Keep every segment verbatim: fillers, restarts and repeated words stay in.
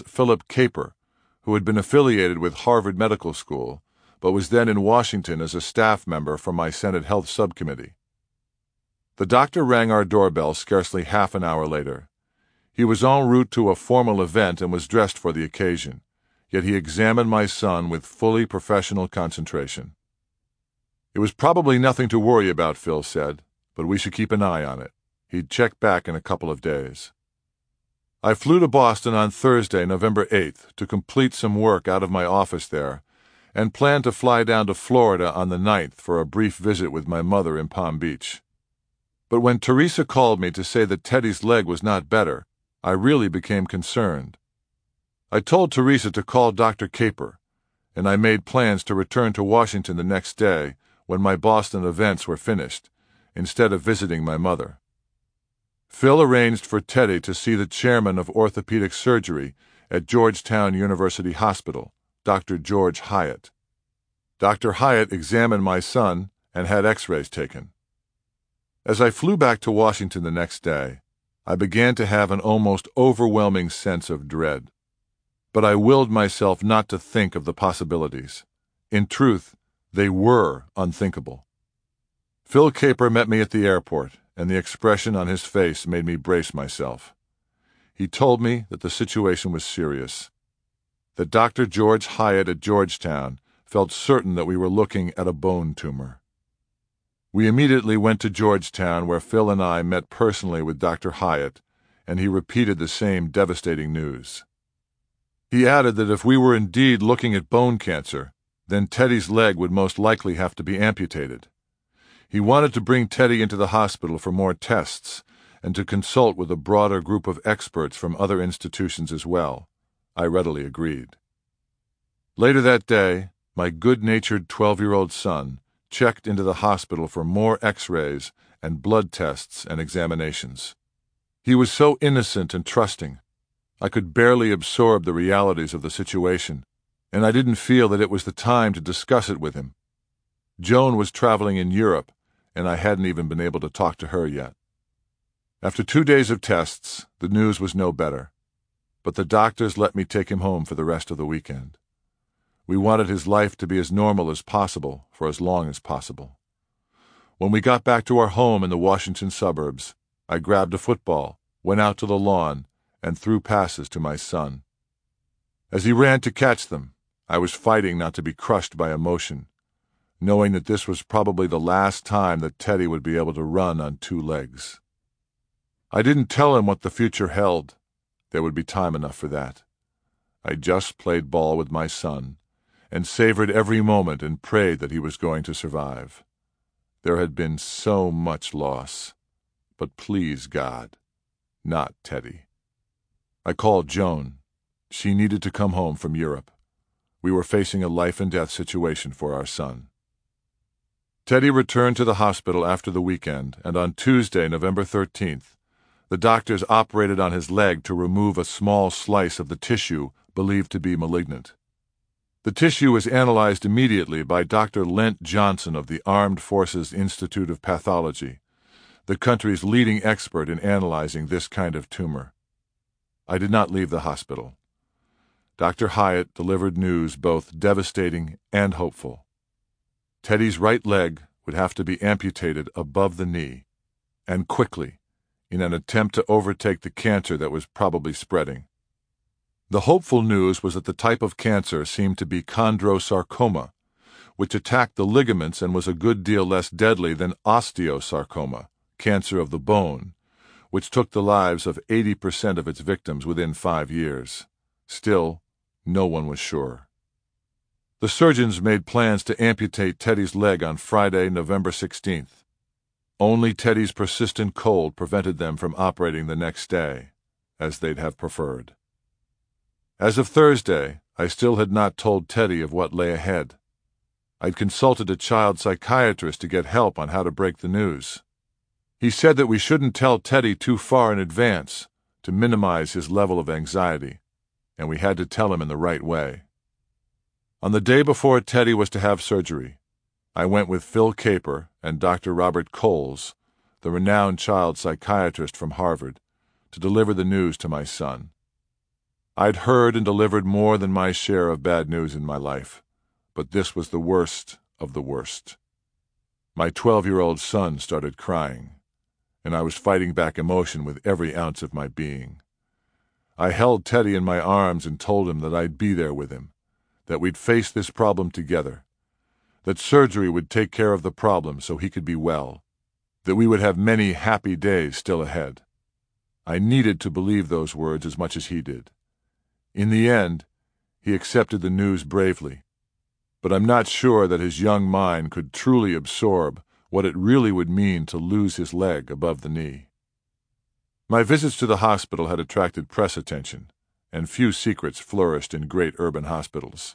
journalist Philip Caper, who had been affiliated with Harvard Medical School, but was then in Washington as a staff member for my Senate Health Subcommittee. The doctor rang our doorbell scarcely half an hour later. He was en route to a formal event and was dressed for the occasion, yet he examined my son with fully professional concentration. It was probably nothing to worry about, Phil said, but we should keep an eye on it. He'd check back in a couple of days. I flew to Boston on Thursday, November eighth, to complete some work out of my office there, and planned to fly down to Florida on the ninth for a brief visit with my mother in Palm Beach. But when Teresa called me to say that Teddy's leg was not better, I really became concerned. I told Teresa to call Doctor Caper, and I made plans to return to Washington the next day when my Boston events were finished, instead of visiting my mother. Phil arranged for Teddy to see the chairman of orthopedic surgery at Georgetown University Hospital, Doctor George Hyatt. Doctor Hyatt examined my son and had x-rays taken. As I flew back to Washington the next day, I began to have an almost overwhelming sense of dread. But I willed myself not to think of the possibilities. In truth, they were unthinkable. Phil Caper met me at the airport, and the expression on his face made me brace myself. He told me that the situation was serious, that Doctor George Hyatt at Georgetown felt certain that we were looking at a bone tumor. We immediately went to Georgetown, where Phil and I met personally with Doctor Hyatt, and he repeated the same devastating news. He added that if we were indeed looking at bone cancer, then Teddy's leg would most likely have to be amputated. He wanted to bring Teddy into the hospital for more tests and to consult with a broader group of experts from other institutions as well. I readily agreed. Later that day, my good-natured twelve-year-old son checked into the hospital for more x-rays and blood tests and examinations. He was so innocent and trusting. I could barely absorb the realities of the situation, and I didn't feel that it was the time to discuss it with him. Joan was traveling in Europe, and I hadn't even been able to talk to her yet. After two days of tests, the news was no better, but the doctors let me take him home for the rest of the weekend. We wanted his life to be as normal as possible for as long as possible. When we got back to our home in the Washington suburbs, I grabbed a football, went out to the lawn, and threw passes to my son. As he ran to catch them, I was fighting not to be crushed by emotion, knowing that this was probably the last time that Teddy would be able to run on two legs. I didn't tell him what the future held. There would be time enough for that. I just played ball with my son and savored every moment and prayed that he was going to survive. There had been so much loss, but please God, not Teddy. I called Joan. She needed to come home from Europe. We were facing a life-and-death situation for our son. Teddy returned to the hospital after the weekend, and on Tuesday, November thirteenth, the doctors operated on his leg to remove a small slice of the tissue believed to be malignant. The tissue was analyzed immediately by Doctor Lent Johnson of the Armed Forces Institute of Pathology, the country's leading expert in analyzing this kind of tumor. I did not leave the hospital. Doctor Hyatt delivered news both devastating and hopeful. Teddy's right leg would have to be amputated above the knee, and quickly, in an attempt to overtake the cancer that was probably spreading. The hopeful news was that the type of cancer seemed to be chondrosarcoma, which attacked the ligaments and was a good deal less deadly than osteosarcoma, cancer of the bone, which took the lives of eighty percent of its victims within five years. Still, no one was sure. The surgeons made plans to amputate Teddy's leg on Friday, November sixteenth. Only Teddy's persistent cold prevented them from operating the next day, as they'd have preferred. As of Thursday, I still had not told Teddy of what lay ahead. I'd consulted a child psychiatrist to get help on how to break the news. He said that we shouldn't tell Teddy too far in advance to minimize his level of anxiety, and we had to tell him in the right way. On the day before Teddy was to have surgery, I went with Phil Caper and Doctor Robert Coles, the renowned child psychiatrist from Harvard, to deliver the news to my son. I'd heard and delivered more than my share of bad news in my life, but this was the worst of the worst. My twelve-year-old son started crying, and I was fighting back emotion with every ounce of my being. I held Teddy in my arms and told him that I'd be there with him, that we'd face this problem together, that surgery would take care of the problem so he could be well, that we would have many happy days still ahead. I needed to believe those words as much as he did. In the end, he accepted the news bravely, but I'm not sure that his young mind could truly absorb what it really would mean to lose his leg above the knee. My visits to the hospital had attracted press attention, and few secrets flourished in great urban hospitals.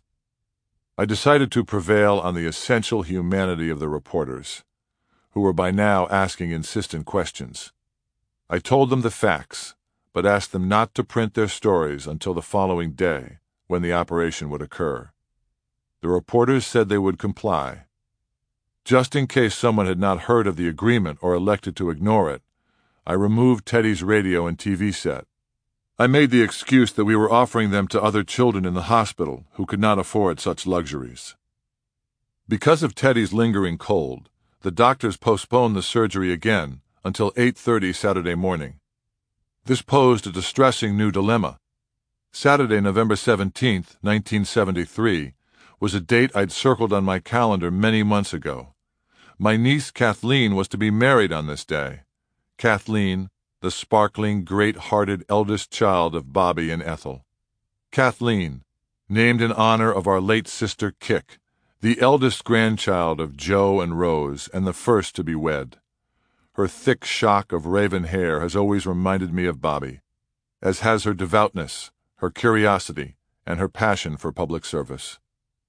I decided to prevail on the essential humanity of the reporters, who were by now asking insistent questions. I told them the facts, but asked them not to print their stories until the following day, when the operation would occur. The reporters said they would comply. Just in case someone had not heard of the agreement or elected to ignore it, I removed Teddy's radio and T V set. I made the excuse that we were offering them to other children in the hospital who could not afford such luxuries. Because of Teddy's lingering cold, the doctors postponed the surgery again until eight thirty Saturday morning. This posed a distressing new dilemma. Saturday, November seventeenth, nineteen seventy-three, was a date I'd circled on my calendar many months ago. My niece Kathleen was to be married on this day. Kathleen, the sparkling, great-hearted eldest child of Bobby and Ethel. Kathleen, named in honor of our late sister Kick, the eldest grandchild of Joe and Rose and the first to be wed. Her thick shock of raven hair has always reminded me of Bobby, as has her devoutness, her curiosity, and her passion for public service.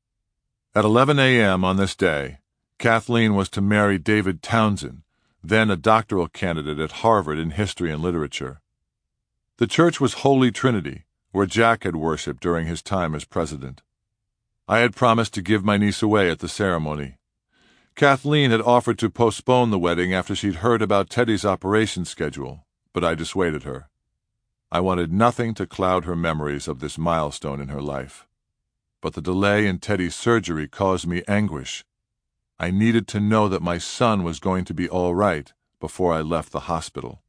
At eleven a.m. on this day, Kathleen was to marry David Townsend, then a doctoral candidate at Harvard in history and literature. The church was Holy Trinity, where Jack had worshipped during his time as president. I had promised to give my niece away at the ceremony. Kathleen had offered to postpone the wedding after she'd heard about Teddy's operation schedule, but I dissuaded her. I wanted nothing to cloud her memories of this milestone in her life. But the delay in Teddy's surgery caused me anguish. I needed to know that my son was going to be all right before I left the hospital.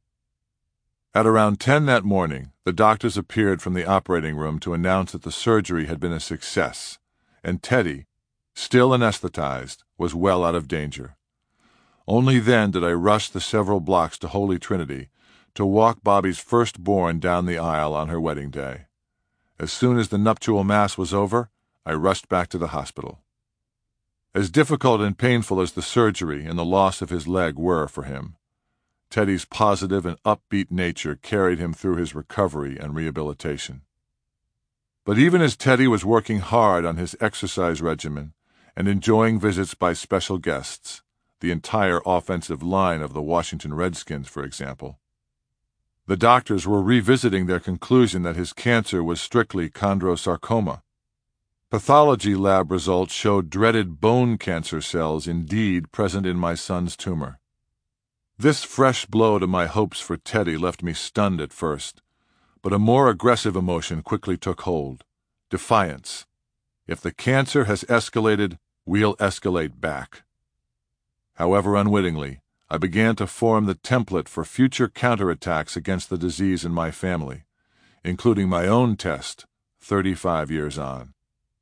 At around ten that morning, the doctors appeared from the operating room to announce that the surgery had been a success, and Teddy, still anesthetized, was well out of danger. Only then did I rush the several blocks to Holy Trinity to walk Bobby's firstborn down the aisle on her wedding day. As soon as the nuptial mass was over, I rushed back to the hospital. As difficult and painful as the surgery and the loss of his leg were for him, Teddy's positive and upbeat nature carried him through his recovery and rehabilitation. But even as Teddy was working hard on his exercise regimen and enjoying visits by special guests, the entire offensive line of the Washington Redskins, for example, the doctors were revisiting their conclusion that his cancer was strictly chondrosarcoma. Pathology lab results showed dreaded bone cancer cells indeed present in my son's tumor. This fresh blow to my hopes for Teddy left me stunned at first, but a more aggressive emotion quickly took hold: defiance. If the cancer has escalated, we'll escalate back. However unwittingly, I began to form the template for future counterattacks against the disease in my family, including my own test, thirty-five years on.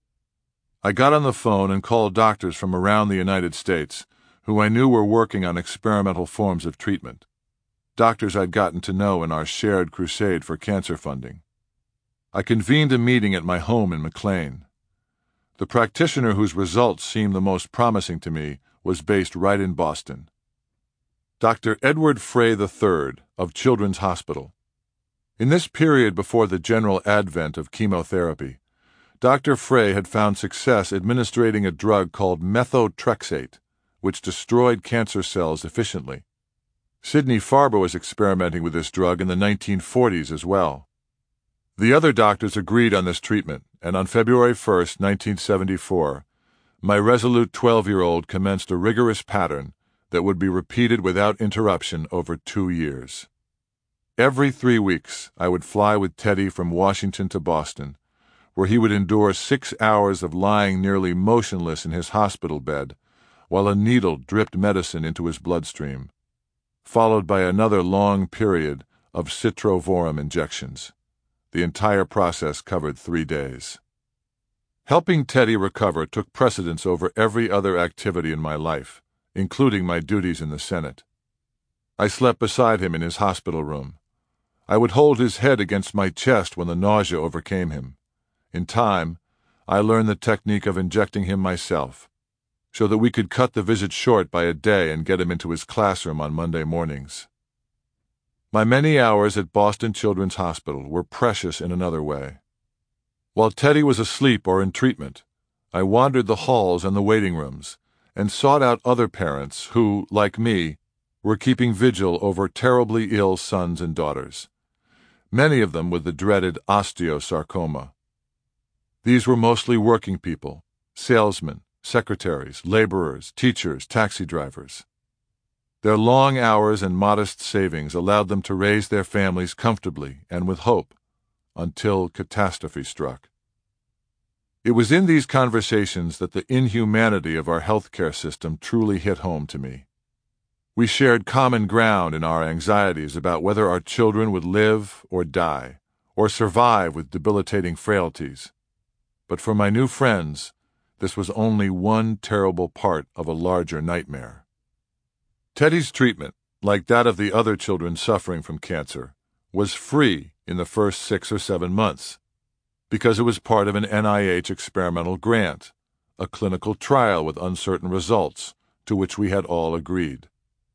I got on the phone and called doctors from around the United States who I knew were working on experimental forms of treatment, doctors I'd gotten to know in our shared crusade for cancer funding. I convened a meeting at my home in McLean. The practitioner whose results seemed the most promising to me was based right in Boston. Doctor Edward Frey the third of Children's Hospital. In this period before the general advent of chemotherapy, Doctor Frey had found success administering a drug called methotrexate, which destroyed cancer cells efficiently. Sidney Farber was experimenting with this drug in the nineteen forties as well. The other doctors agreed on this treatment, and on February first, nineteen seventy-four, my resolute twelve-year-old commenced a rigorous pattern that would be repeated without interruption over two years. Every three weeks, I would fly with Teddy from Washington to Boston, where he would endure six hours of lying nearly motionless in his hospital bed while a needle dripped medicine into his bloodstream, followed by another long period of citrovorum injections. The entire process covered three days. Helping Teddy recover took precedence over every other activity in my life, including my duties in the Senate. I slept beside him in his hospital room. I would hold his head against my chest when the nausea overcame him. In time, I learned the technique of injecting him myself, so that we could cut the visit short by a day and get him into his classroom on Monday mornings. My many hours at Boston Children's Hospital were precious in another way. While Teddy was asleep or in treatment, I wandered the halls and the waiting rooms and sought out other parents who, like me, were keeping vigil over terribly ill sons and daughters, many of them with the dreaded osteosarcoma. These were mostly working people, salesmen, secretaries, laborers, teachers, taxi drivers. Their long hours and modest savings allowed them to raise their families comfortably and with hope until catastrophe struck. It was in these conversations that the inhumanity of our healthcare system truly hit home to me. We shared common ground in our anxieties about whether our children would live or die, or survive with debilitating frailties. But for my new friends, this was only one terrible part of a larger nightmare. Teddy's treatment, like that of the other children suffering from cancer, was free in the first six or seven months, because it was part of an N I H experimental grant, a clinical trial with uncertain results, to which we had all agreed.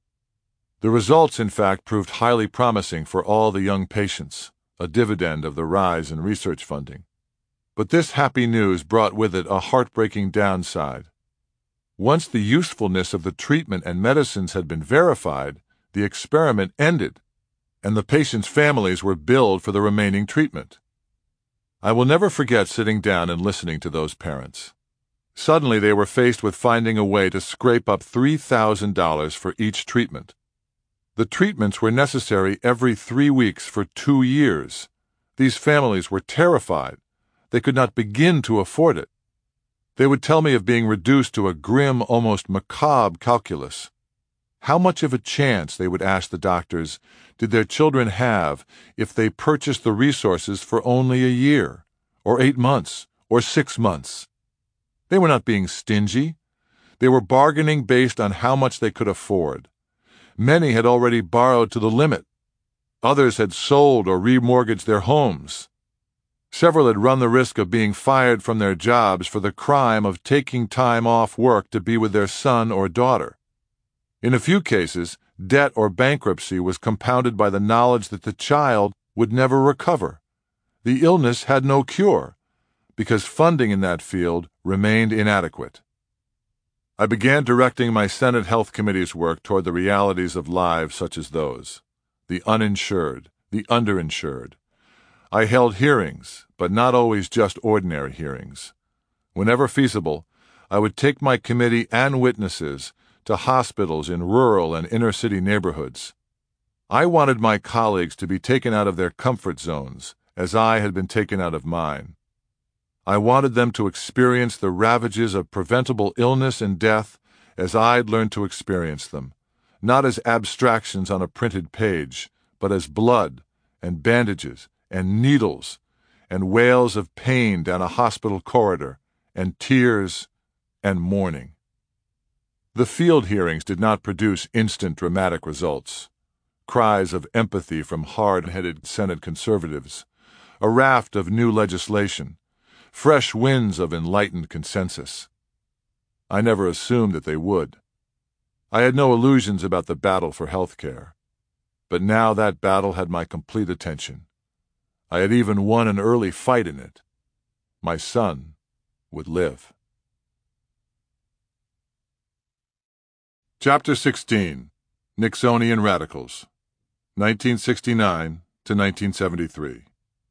The results, in fact, proved highly promising for all the young patients, a dividend of the rise in research funding. But this happy news brought with it a heartbreaking downside. Once the usefulness of the treatment and medicines had been verified, the experiment ended, and the patients' families were billed for the remaining treatment. I will never forget sitting down and listening to those parents. Suddenly they were faced with finding a way to scrape up three thousand dollars for each treatment. The treatments were necessary every three weeks for two years. These families were terrified. They could not begin to afford it. They would tell me of being reduced to a grim, almost macabre calculus. How much of a chance, they would ask the doctors, did their children have if they purchased the resources for only a year, or eight months, or six months? They were not being stingy. They were bargaining based on how much they could afford. Many had already borrowed to the limit. Others had sold or remortgaged their homes. Several had run the risk of being fired from their jobs for the crime of taking time off work to be with their son or daughter. In a few cases, debt or bankruptcy was compounded by the knowledge that the child would never recover. The illness had no cure, because funding in that field remained inadequate. I began directing my Senate Health Committee's work toward the realities of lives such as those, the uninsured, the underinsured. I held hearings, but not always just ordinary hearings. Whenever feasible, I would take my committee and witnesses to hospitals in rural and inner-city neighborhoods. I wanted my colleagues to be taken out of their comfort zones, as I had been taken out of mine. I wanted them to experience the ravages of preventable illness and death as I'd learned to experience them, not as abstractions on a printed page, but as blood and bandages and needles and wails of pain down a hospital corridor and tears and mourning. The field hearings did not produce instant dramatic results. Cries of empathy from hard-headed Senate conservatives, a raft of new legislation, fresh winds of enlightened consensus. I never assumed that they would. I had no illusions about the battle for health care. But now that battle had my complete attention. I had even won an early fight in it. My son would live. Chapter sixteen. Nixonian Radicals, nineteen sixty-nine to nineteen seventy-three.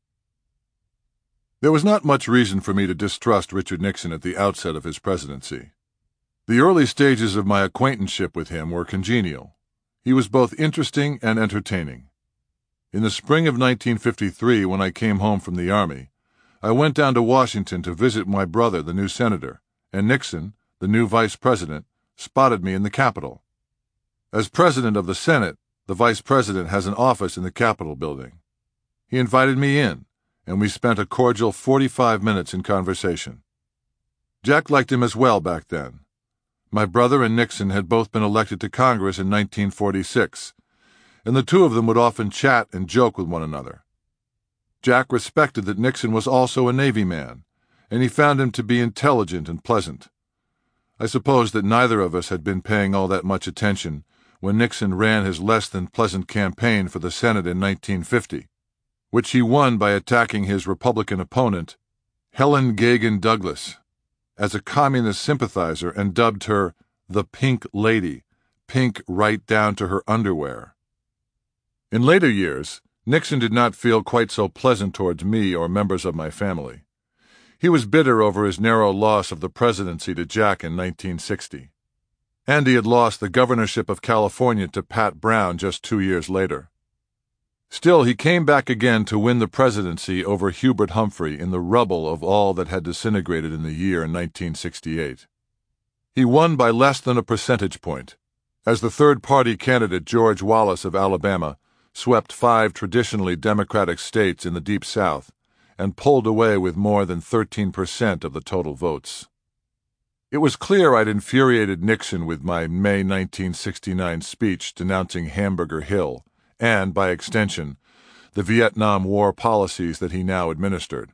There was not much reason for me to distrust Richard Nixon at the outset of his presidency. The early stages of my acquaintanceship with him were congenial. He was both interesting and entertaining. In the spring of nineteen fifty-three, when I came home from the Army, I went down to Washington to visit my brother, the new senator, and Nixon, the new vice president, spotted me in the Capitol. As president of the Senate, the vice president has an office in the Capitol building. He invited me in, and we spent a cordial forty-five minutes in conversation. Jack liked him as well back then. My brother and Nixon had both been elected to Congress in nineteen forty-six, and the two of them would often chat and joke with one another. Jack respected that Nixon was also a Navy man, and he found him to be intelligent and pleasant. I suppose that neither of us had been paying all that much attention when Nixon ran his less-than-pleasant campaign for the Senate in nineteen fifty, which he won by attacking his Republican opponent, Helen Gagan Douglas, as a communist sympathizer, and dubbed her the Pink Lady, pink right down to her underwear. In later years, Nixon did not feel quite so pleasant towards me or members of my family. He was bitter over his narrow loss of the presidency to Jack in nineteen sixty. And he had lost the governorship of California to Pat Brown just two years later. Still, he came back again to win the presidency over Hubert Humphrey in the rubble of all that had disintegrated in the year nineteen sixty-eight. He won by less than a percentage point, as the third-party candidate George Wallace of Alabama swept five traditionally Democratic states in the Deep South and pulled away with more than thirteen percent of the total votes. It was clear I'd infuriated Nixon with my May nineteen sixty-nine speech denouncing Hamburger Hill and, by extension, the Vietnam War policies that he now administered.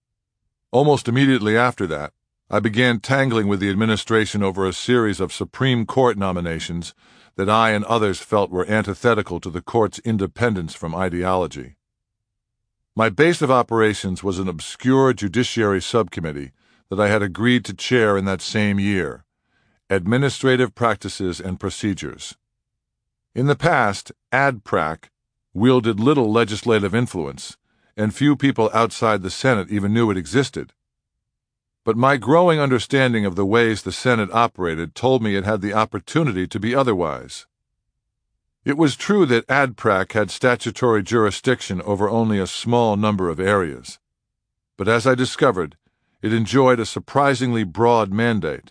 Almost immediately after that, I began tangling with the administration over a series of Supreme Court nominations that I and others felt were antithetical to the court's independence from ideology. My base of operations was an obscure judiciary subcommittee that I had agreed to chair in that same year, Administrative Practices and Procedures. In the past, A D P R A C wielded little legislative influence, and few people outside the Senate even knew it existed. But my growing understanding of the ways the Senate operated told me it had the opportunity to be otherwise. It was true that A D P R A C had statutory jurisdiction over only a small number of areas, but as I discovered, it enjoyed a surprisingly broad mandate.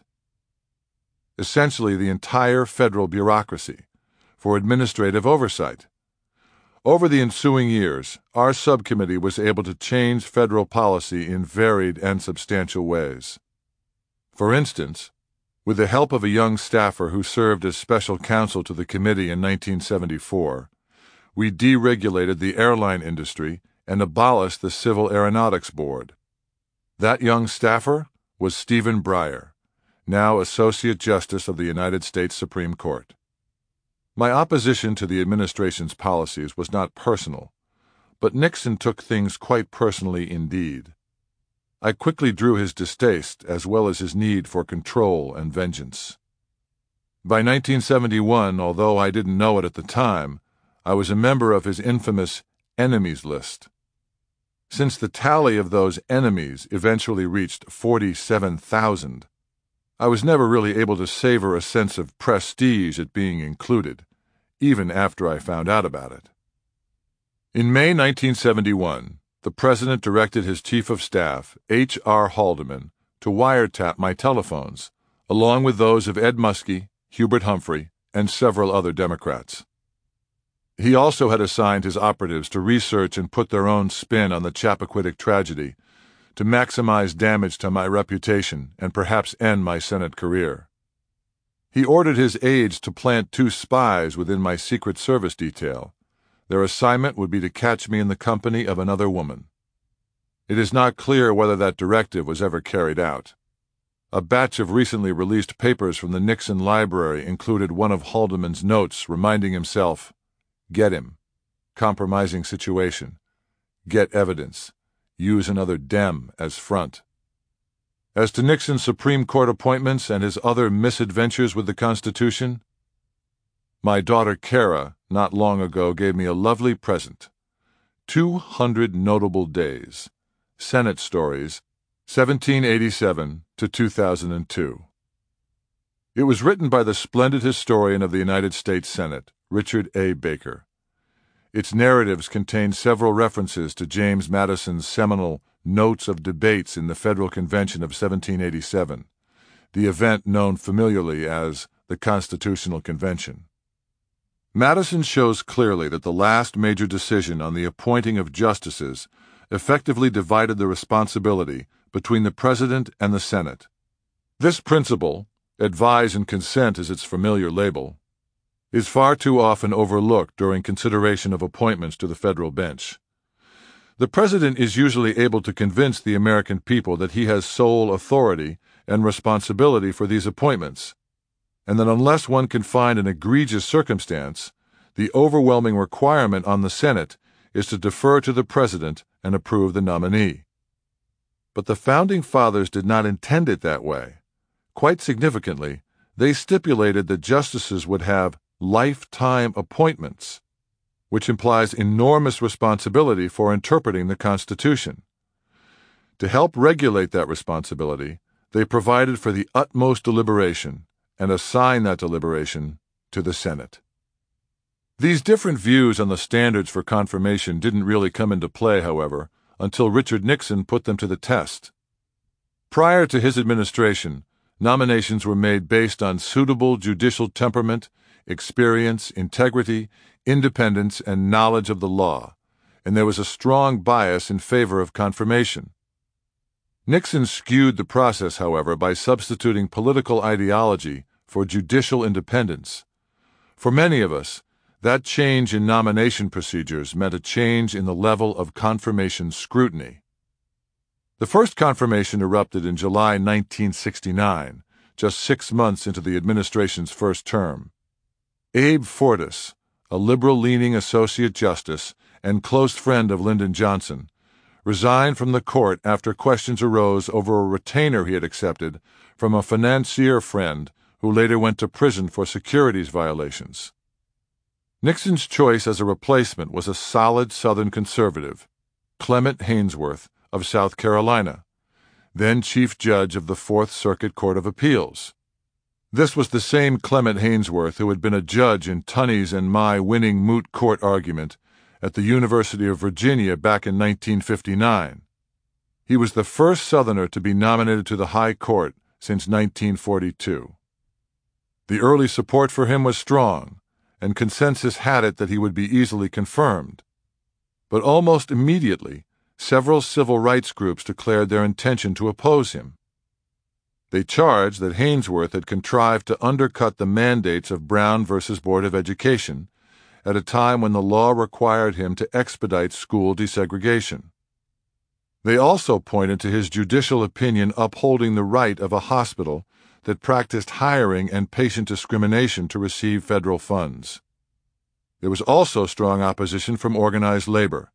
Essentially the entire federal bureaucracy, for administrative oversight. Over the ensuing years, our subcommittee was able to change federal policy in varied and substantial ways. For instance, with the help of a young staffer who served as special counsel to the committee in nineteen seventy-four, we deregulated the airline industry and abolished the Civil Aeronautics Board. That young staffer was Stephen Breyer, now Associate Justice of the United States Supreme Court. My opposition to the administration's policies was not personal, but Nixon took things quite personally indeed. I quickly drew his distaste as well as his need for control and vengeance. By nineteen seventy-one, although I didn't know it at the time, I was a member of his infamous enemies list. Since the tally of those enemies eventually reached forty-seven thousand, I was never really able to savor a sense of prestige at being included, even after I found out about it. In May nineteen seventy-one, the President directed his Chief of Staff, H R Haldeman, to wiretap my telephones, along with those of Ed Muskie, Hubert Humphrey, and several other Democrats. He also had assigned his operatives to research and put their own spin on the Chappaquiddick tragedy, to maximize damage to my reputation and perhaps end my Senate career. He ordered his aides to plant two spies within my Secret Service detail. Their assignment would be to catch me in the company of another woman. It is not clear whether that directive was ever carried out. A batch of recently released papers from the Nixon Library included one of Haldeman's notes reminding himself, "Get him. Compromising situation. Get evidence. Use another Dem as front." As to Nixon's Supreme Court appointments and his other misadventures with the Constitution, my daughter Kara not long ago gave me a lovely present. Two Hundred Notable Days. Senate Stories, seventeen eighty-seven to two thousand two. It was written by the splendid historian of the United States Senate, Richard A. Baker. Its narratives contain several references to James Madison's seminal Notes of Debates in the Federal Convention of seventeen eighty-seven, the event known familiarly as the Constitutional Convention. Madison shows clearly that the last major decision on the appointing of justices effectively divided the responsibility between the President and the Senate. This principle, advise and consent is its familiar label, is far too often overlooked during consideration of appointments to the federal bench. The President is usually able to convince the American people that he has sole authority and responsibility for these appointments, and that unless one can find an egregious circumstance, the overwhelming requirement on the Senate is to defer to the President and approve the nominee. But the Founding Fathers did not intend it that way. Quite significantly, they stipulated that justices would have lifetime appointments, which implies enormous responsibility for interpreting the Constitution. To help regulate that responsibility, they provided for the utmost deliberation and assigned that deliberation to the Senate. These different views on the standards for confirmation didn't really come into play, however, until Richard Nixon put them to the test. Prior to his administration, nominations were made based on suitable judicial temperament, experience, integrity, independence, and knowledge of the law, and there was a strong bias in favor of confirmation. Nixon skewed the process, however, by substituting political ideology for judicial independence. For many of us, that change in nomination procedures meant a change in the level of confirmation scrutiny. The first confirmation erupted in July nineteen sixty-nine, just six months into the administration's first term. Abe Fortas, a liberal-leaning associate justice and close friend of Lyndon Johnson, resigned from the court after questions arose over a retainer he had accepted from a financier friend who later went to prison for securities violations. Nixon's choice as a replacement was a solid Southern conservative, Clement Haynsworth of South Carolina, then Chief Judge of the Fourth Circuit Court of Appeals. This was the same Clement Haynsworth who had been a judge in Tunney's and my winning moot court argument at the University of Virginia back in nineteen fifty-nine. He was the first Southerner to be nominated to the High Court since nineteen forty-two. The early support for him was strong, and consensus had it that he would be easily confirmed. But almost immediately, several civil rights groups declared their intention to oppose him. They charged that Haynsworth had contrived to undercut the mandates of Brown versus Board of Education at a time when the law required him to expedite school desegregation. They also pointed to his judicial opinion upholding the right of a hospital that practiced hiring and patient discrimination to receive federal funds. There was also strong opposition from organized labor.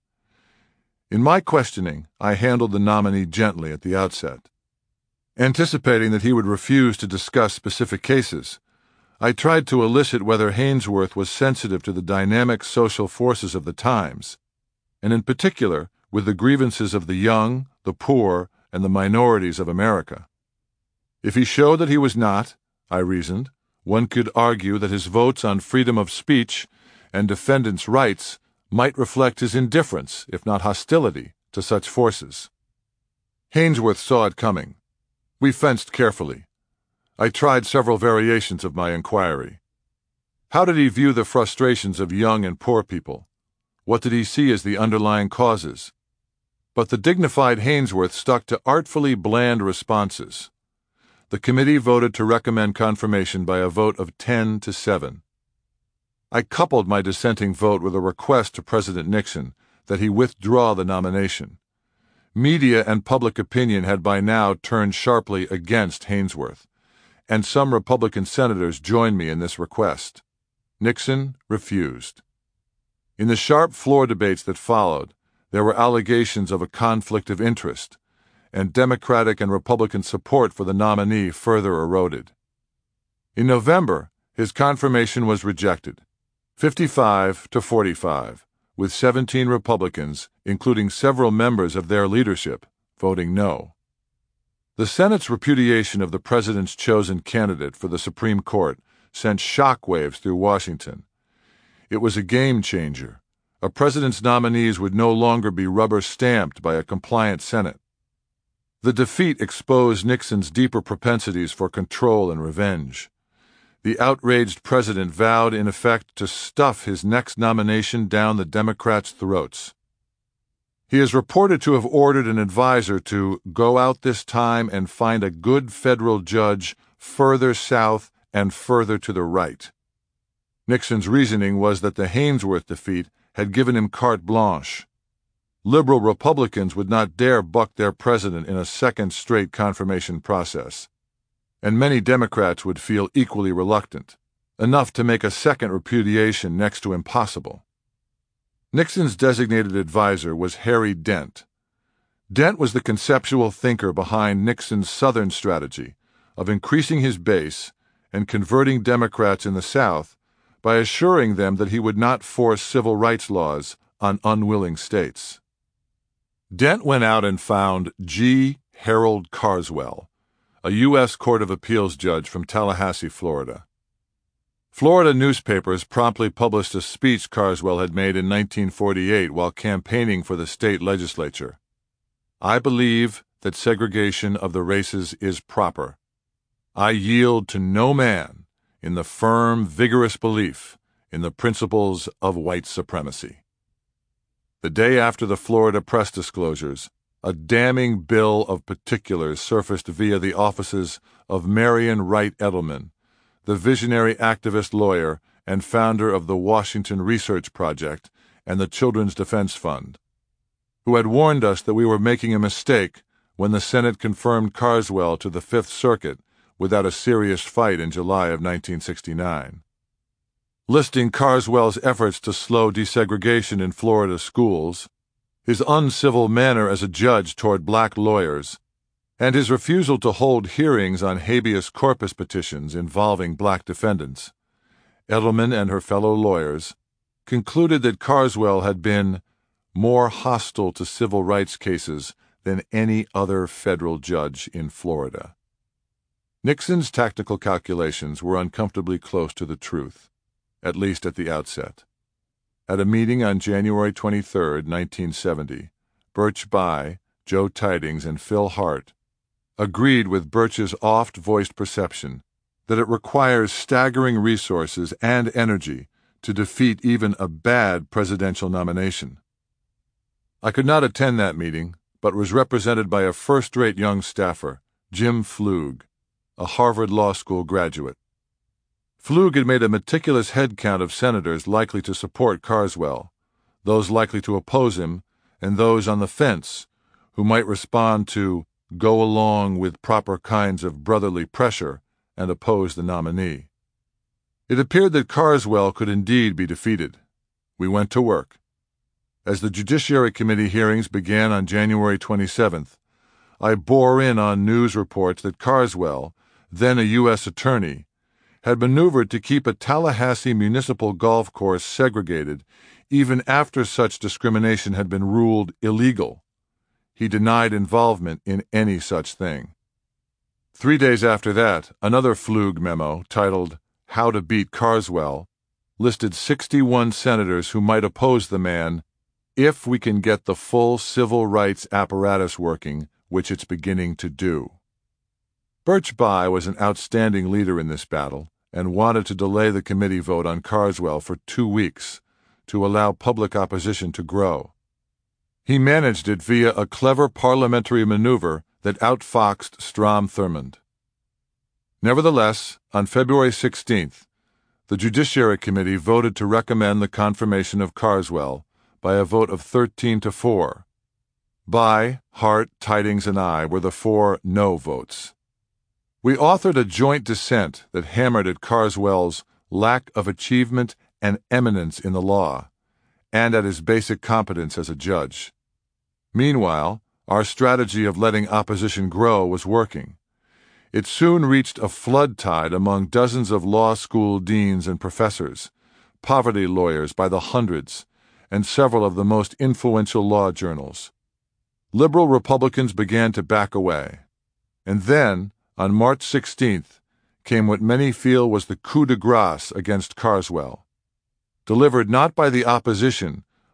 In my questioning, I handled the nominee gently at the outset. Anticipating that he would refuse to discuss specific cases, I tried to elicit whether Haynsworth was sensitive to the dynamic social forces of the times, and in particular with the grievances of the young, the poor, and the minorities of America. If he showed that he was not, I reasoned, one could argue that his votes on freedom of speech and defendants' rights might reflect his indifference, if not hostility, to such forces. Haynsworth saw it coming. We fenced carefully. I tried several variations of my inquiry. How did he view the frustrations of young and poor people? What did he see as the underlying causes? But the dignified Haynsworth stuck to artfully bland responses. The committee voted to recommend confirmation by a vote of ten to seven. I coupled my dissenting vote with a request to President Nixon that he withdraw the nomination. Media and public opinion had by now turned sharply against Haynsworth, and some Republican senators joined me in this request. Nixon refused. In the sharp floor debates that followed, there were allegations of a conflict of interest, and Democratic and Republican support for the nominee further eroded. In November, his confirmation was rejected, fifty-five to forty-five, with seventeen Republicans, including several members of their leadership, voting no. The Senate's repudiation of the President's chosen candidate for the Supreme Court sent shockwaves through Washington. It was a game changer, A president's nominees would no longer be rubber-stamped by a compliant Senate. The defeat exposed Nixon's deeper propensities for control and revenge. The outraged president vowed, in effect, to stuff his next nomination down the Democrats' throats. He is reported to have ordered an advisor to go out this time and find a good federal judge further south and further to the right. Nixon's reasoning was that the Haynesworth defeat had given him carte blanche. Liberal Republicans would not dare buck their president in a second straight confirmation process, and many Democrats would feel equally reluctant, enough to make a second repudiation next to impossible. Nixon's designated advisor was Harry Dent. Dent was the conceptual thinker behind Nixon's Southern strategy of increasing his base and converting Democrats in the South by assuring them that he would not force civil rights laws on unwilling states. Dent went out and found G. Harold Carswell, a U S Court of Appeals judge from Tallahassee, Florida. Florida newspapers promptly published a speech Carswell had made in nineteen forty-eight while campaigning for the state legislature. "I believe that segregation of the races is proper. I yield to no man in the firm, vigorous belief in the principles of white supremacy." The day after the Florida press disclosures, a damning bill of particulars surfaced via the offices of Marion Wright Edelman, the visionary activist lawyer and founder of the Washington Research Project and the Children's Defense Fund, who had warned us that we were making a mistake when the Senate confirmed Carswell to the Fifth Circuit without a serious fight in July of nineteen sixty-nine. Listing Carswell's efforts to slow desegregation in Florida schools, his uncivil manner as a judge toward black lawyers, and his refusal to hold hearings on habeas corpus petitions involving black defendants, Edelman and her fellow lawyers concluded that Carswell had been more hostile to civil rights cases than any other federal judge in Florida. Nixon's tactical calculations were uncomfortably close to the truth, at least at the outset. At a meeting on January twenty-third, nineteen seventy, Birch Bayh, Joe Tidings, and Phil Hart agreed with Birch's oft-voiced perception that it requires staggering resources and energy to defeat even a bad presidential nomination. I could not attend that meeting, but was represented by a first-rate young staffer, Jim Flug, a Harvard Law School graduate. Flug had made a meticulous head count of senators likely to support Carswell, those likely to oppose him, and those on the fence who might respond to go along with proper kinds of brotherly pressure and oppose the nominee. It appeared that Carswell could indeed be defeated. We went to work. As the Judiciary Committee hearings began on January twenty-seventh, I bore in on news reports that Carswell, then a U S attorney, had maneuvered to keep a Tallahassee municipal golf course segregated even after such discrimination had been ruled illegal. He denied involvement in any such thing. Three days after that, another Flug memo, titled How to Beat Carswell, listed sixty-one senators who might oppose the man if we can get the full civil rights apparatus working, which it's beginning to do. Birch Bayh was an outstanding leader in this battle and wanted to delay the committee vote on Carswell for two weeks to allow public opposition to grow. He managed it via a clever parliamentary maneuver that outfoxed Strom Thurmond. Nevertheless, on February sixteenth, the Judiciary Committee voted to recommend the confirmation of Carswell by a vote of thirteen to four. Bayh, Hart, Tidings, and I were the four no votes. We authored a joint dissent that hammered at Carswell's lack of achievement and eminence in the law, and at his basic competence as a judge. Meanwhile, our strategy of letting opposition grow was working. It soon reached a flood tide among dozens of law school deans and professors, poverty lawyers by the hundreds, and several of the most influential law journals. Liberal Republicans began to back away. And then, on March sixteenth, came what many feel was the coup de grace against Carswell. Delivered not by the opposition,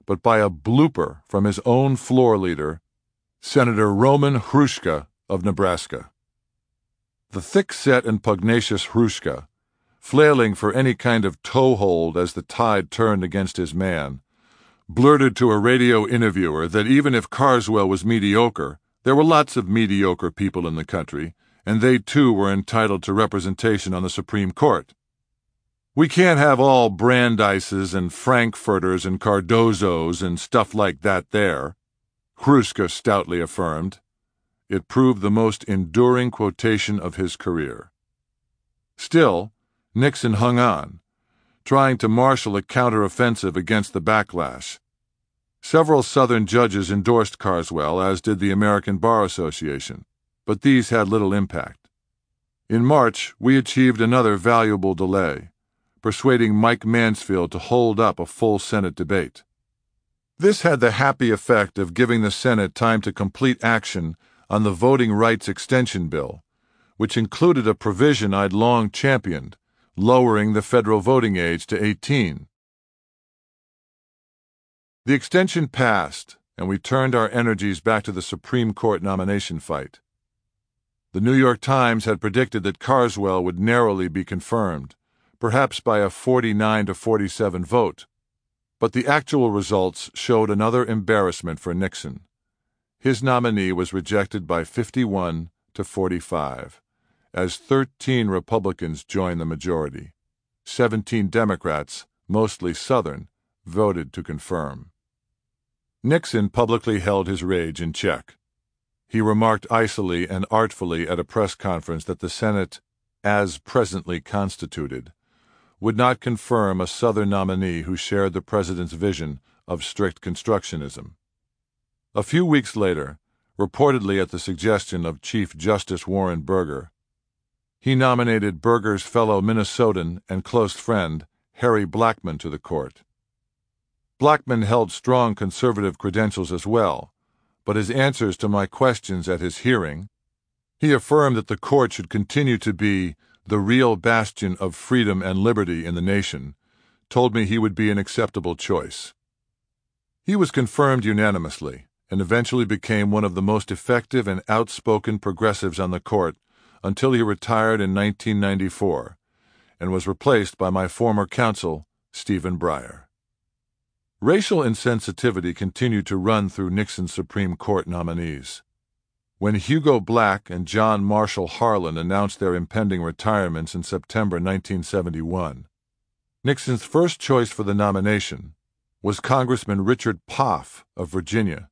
but by a blooper from his own floor leader, Senator Roman Hrushka of Nebraska. The thick-set and pugnacious Hrushka, flailing for any kind of toehold as the tide turned against his man, blurted to a radio interviewer that even if Carswell was mediocre, there were lots of mediocre people in the country, and they too were entitled to representation on the Supreme Court. We can't have all Brandeis's and Frankfurters and Cardozos and stuff like that there, Hrushka stoutly affirmed. It proved the most enduring quotation of his career. Still, Nixon hung on, trying to marshal a counteroffensive against the backlash. Several Southern judges endorsed Carswell, as did the American Bar Association, but these had little impact. In March, we achieved another valuable delay, persuading Mike Mansfield to hold up a full Senate debate. This had the happy effect of giving the Senate time to complete action on the Voting Rights Extension Bill, which included a provision I'd long championed, lowering the federal voting age to eighteen. The extension passed, and we turned our energies back to the Supreme Court nomination fight. The New York Times had predicted that Carswell would narrowly be confirmed, perhaps by a forty-nine to forty-seven vote, but the actual results showed another embarrassment for Nixon. His nominee was rejected by fifty-one to forty-five, as thirteen Republicans joined the majority. Seventeen Democrats, mostly Southern, voted to confirm. Nixon publicly held his rage in check. He remarked icily and artfully at a press conference that the Senate, as presently constituted, would not confirm a Southern nominee who shared the president's vision of strict constructionism. A few weeks later, reportedly at the suggestion of Chief Justice Warren Burger, he nominated Burger's fellow Minnesotan and close friend, Harry Blackmun, to the court. Blackmun held strong conservative credentials as well, but his answers to my questions at his hearing, he affirmed that the court should continue to be the real bastion of freedom and liberty in the nation, told me he would be an acceptable choice. He was confirmed unanimously, and eventually became one of the most effective and outspoken progressives on the court until he retired in nineteen ninety-four, and was replaced by my former counsel, Stephen Breyer. Racial insensitivity continued to run through Nixon's Supreme Court nominees. When Hugo Black and John Marshall Harlan announced their impending retirements in September nineteen seventy-one, Nixon's first choice for the nomination was Congressman Richard Poff of Virginia.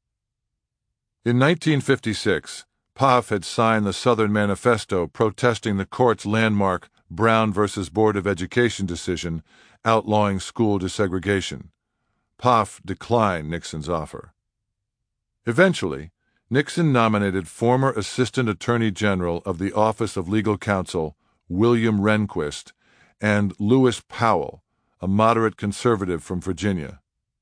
In nineteen fifty-six, Poff had signed the Southern Manifesto protesting the court's landmark Brown versus Board of Education decision outlawing school desegregation. Poff declined Nixon's offer. Eventually, Nixon nominated former Assistant Attorney General of the Office of Legal Counsel William Rehnquist and Lewis Powell, a moderate conservative from Virginia.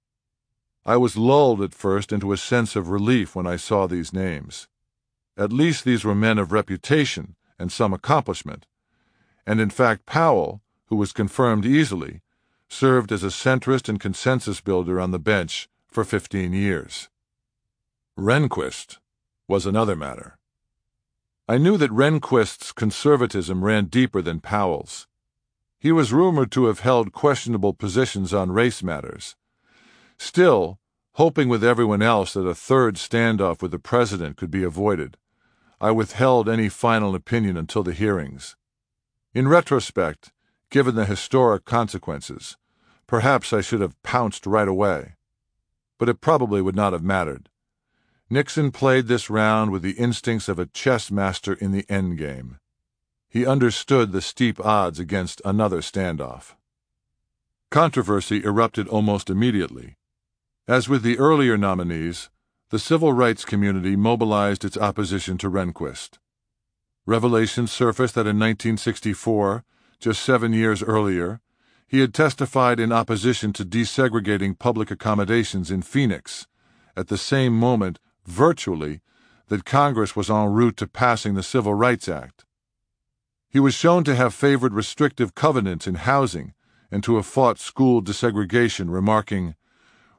I was lulled at first into a sense of relief when I saw these names. At least these were men of reputation and some accomplishment, and in fact Powell, who was confirmed easily, served as a centrist and consensus builder on the bench for fifteen years. Rehnquist was another matter. I knew that Rehnquist's conservatism ran deeper than Powell's. He was rumored to have held questionable positions on race matters. Still, hoping with everyone else that a third standoff with the president could be avoided, I withheld any final opinion until the hearings. In retrospect, given the historic consequences, perhaps I should have pounced right away. But it probably would not have mattered. Nixon played this round with the instincts of a chess master in the endgame. He understood the steep odds against another standoff. Controversy erupted almost immediately. As with the earlier nominees, the civil rights community mobilized its opposition to Rehnquist. Revelations surfaced that in nineteen sixty-four, just seven years earlier, he had testified in opposition to desegregating public accommodations in Phoenix, at the same moment, virtually, that Congress was en route to passing the Civil Rights Act. He was shown to have favored restrictive covenants in housing and to have fought school desegregation, remarking,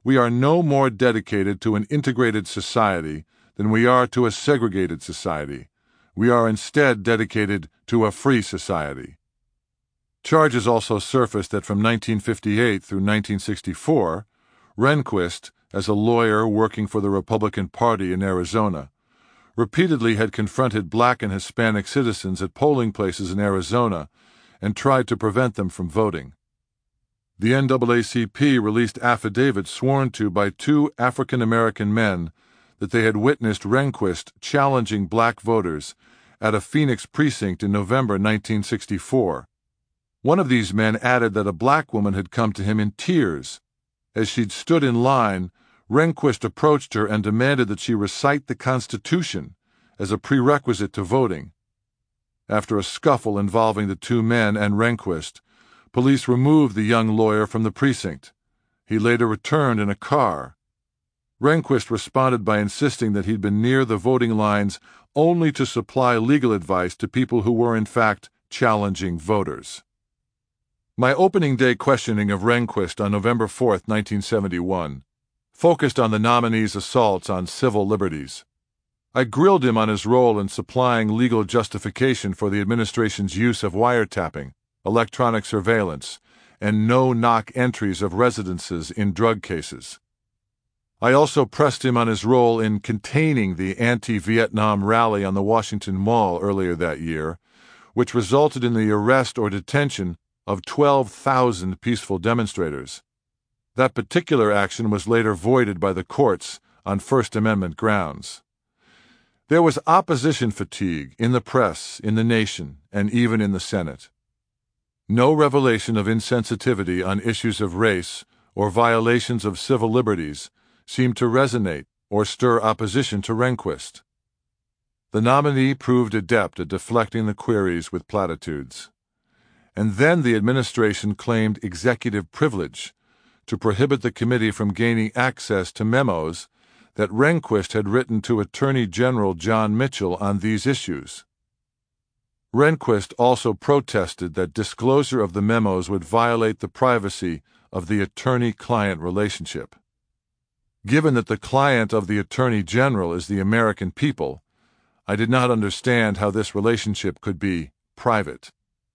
we are no more dedicated to an integrated society than we are to a segregated society. We are instead dedicated to a free society. Charges also surfaced that from nineteen fifty-eight through nineteen sixty-four, Rehnquist, as a lawyer working for the Republican Party in Arizona, repeatedly had confronted black and Hispanic citizens at polling places in Arizona and tried to prevent them from voting. The N double A C P released affidavits sworn to by two African American men that they had witnessed Rehnquist challenging black voters at a Phoenix precinct in November nineteen sixty-four. One of these men added that a black woman had come to him in tears. As she'd stood in line, Rehnquist approached her and demanded that she recite the Constitution as a prerequisite to voting. After a scuffle involving the two men and Rehnquist, police removed the young lawyer from the precinct. He later returned in a car. Rehnquist responded by insisting that he'd been near the voting lines only to supply legal advice to people who were in fact challenging voters. My opening day questioning of Rehnquist on November fourth, nineteen seventy-one, focused on the nominee's assaults on civil liberties. I grilled him on his role in supplying legal justification for the administration's use of wiretapping, electronic surveillance, and no-knock entries of residences in drug cases. I also pressed him on his role in containing the anti-Vietnam rally on the Washington Mall earlier that year, which resulted in the arrest or detention of twelve thousand peaceful demonstrators. That particular action was later voided by the courts on First Amendment grounds. There was opposition fatigue in the press, in the nation, and even in the Senate. No revelation of insensitivity on issues of race or violations of civil liberties seemed to resonate or stir opposition to Rehnquist. The nominee proved adept at deflecting the queries with platitudes. And then the administration claimed executive privilege to prohibit the committee from gaining access to memos that Rehnquist had written to Attorney General John Mitchell on these issues. Rehnquist also protested that disclosure of the memos would violate the privacy of the attorney-client relationship. Given that the client of the Attorney General is the American people, I did not understand how this relationship could be private.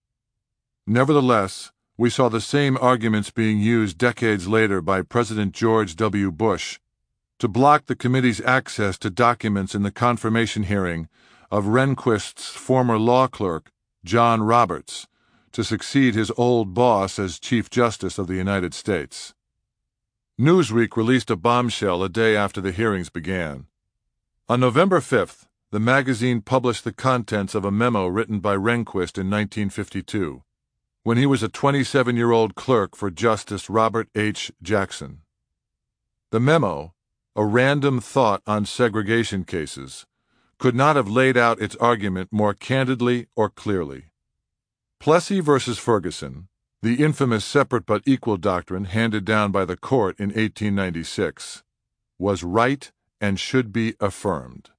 Nevertheless, we saw the same arguments being used decades later by President George W. Bush to block the committee's access to documents in the confirmation hearing of Rehnquist's former law clerk, John Roberts, to succeed his old boss as Chief Justice of the United States. Newsweek released a bombshell a day after the hearings began. On November fifth, the magazine published the contents of a memo written by Rehnquist in nineteen fifty-two, when he was a twenty-seven-year-old clerk for Justice Robert H. Jackson. The memo, a random thought on segregation cases, could not have laid out its argument more candidly or clearly. Plessy versus Ferguson, the infamous separate but equal doctrine handed down by the court in eighteen ninety-six, was right and should be affirmed.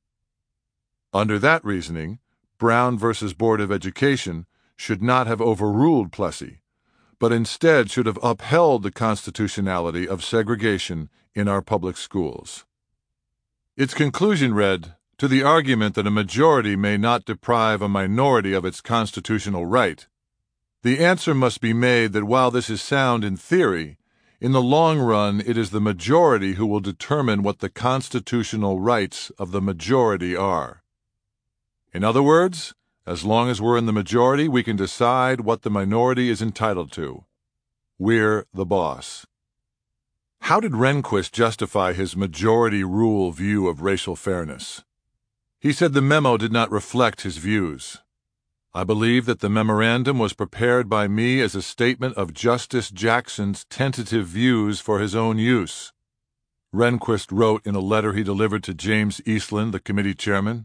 Under that reasoning, Brown versus Board of Education should not have overruled Plessy, but instead should have upheld the constitutionality of segregation in our public schools. Its conclusion read, "To the argument that a majority may not deprive a minority of its constitutional right, the answer must be made that while this is sound in theory, in the long run it is the majority who will determine what the constitutional rights of the majority are. In other words, as long as we're in the majority, we can decide what the minority is entitled to. We're the boss." How did Rehnquist justify his majority rule view of racial fairness? He said the memo did not reflect his views. "I believe that the memorandum was prepared by me as a statement of Justice Jackson's tentative views for his own use," Rehnquist wrote in a letter he delivered to James Eastland, the committee chairman.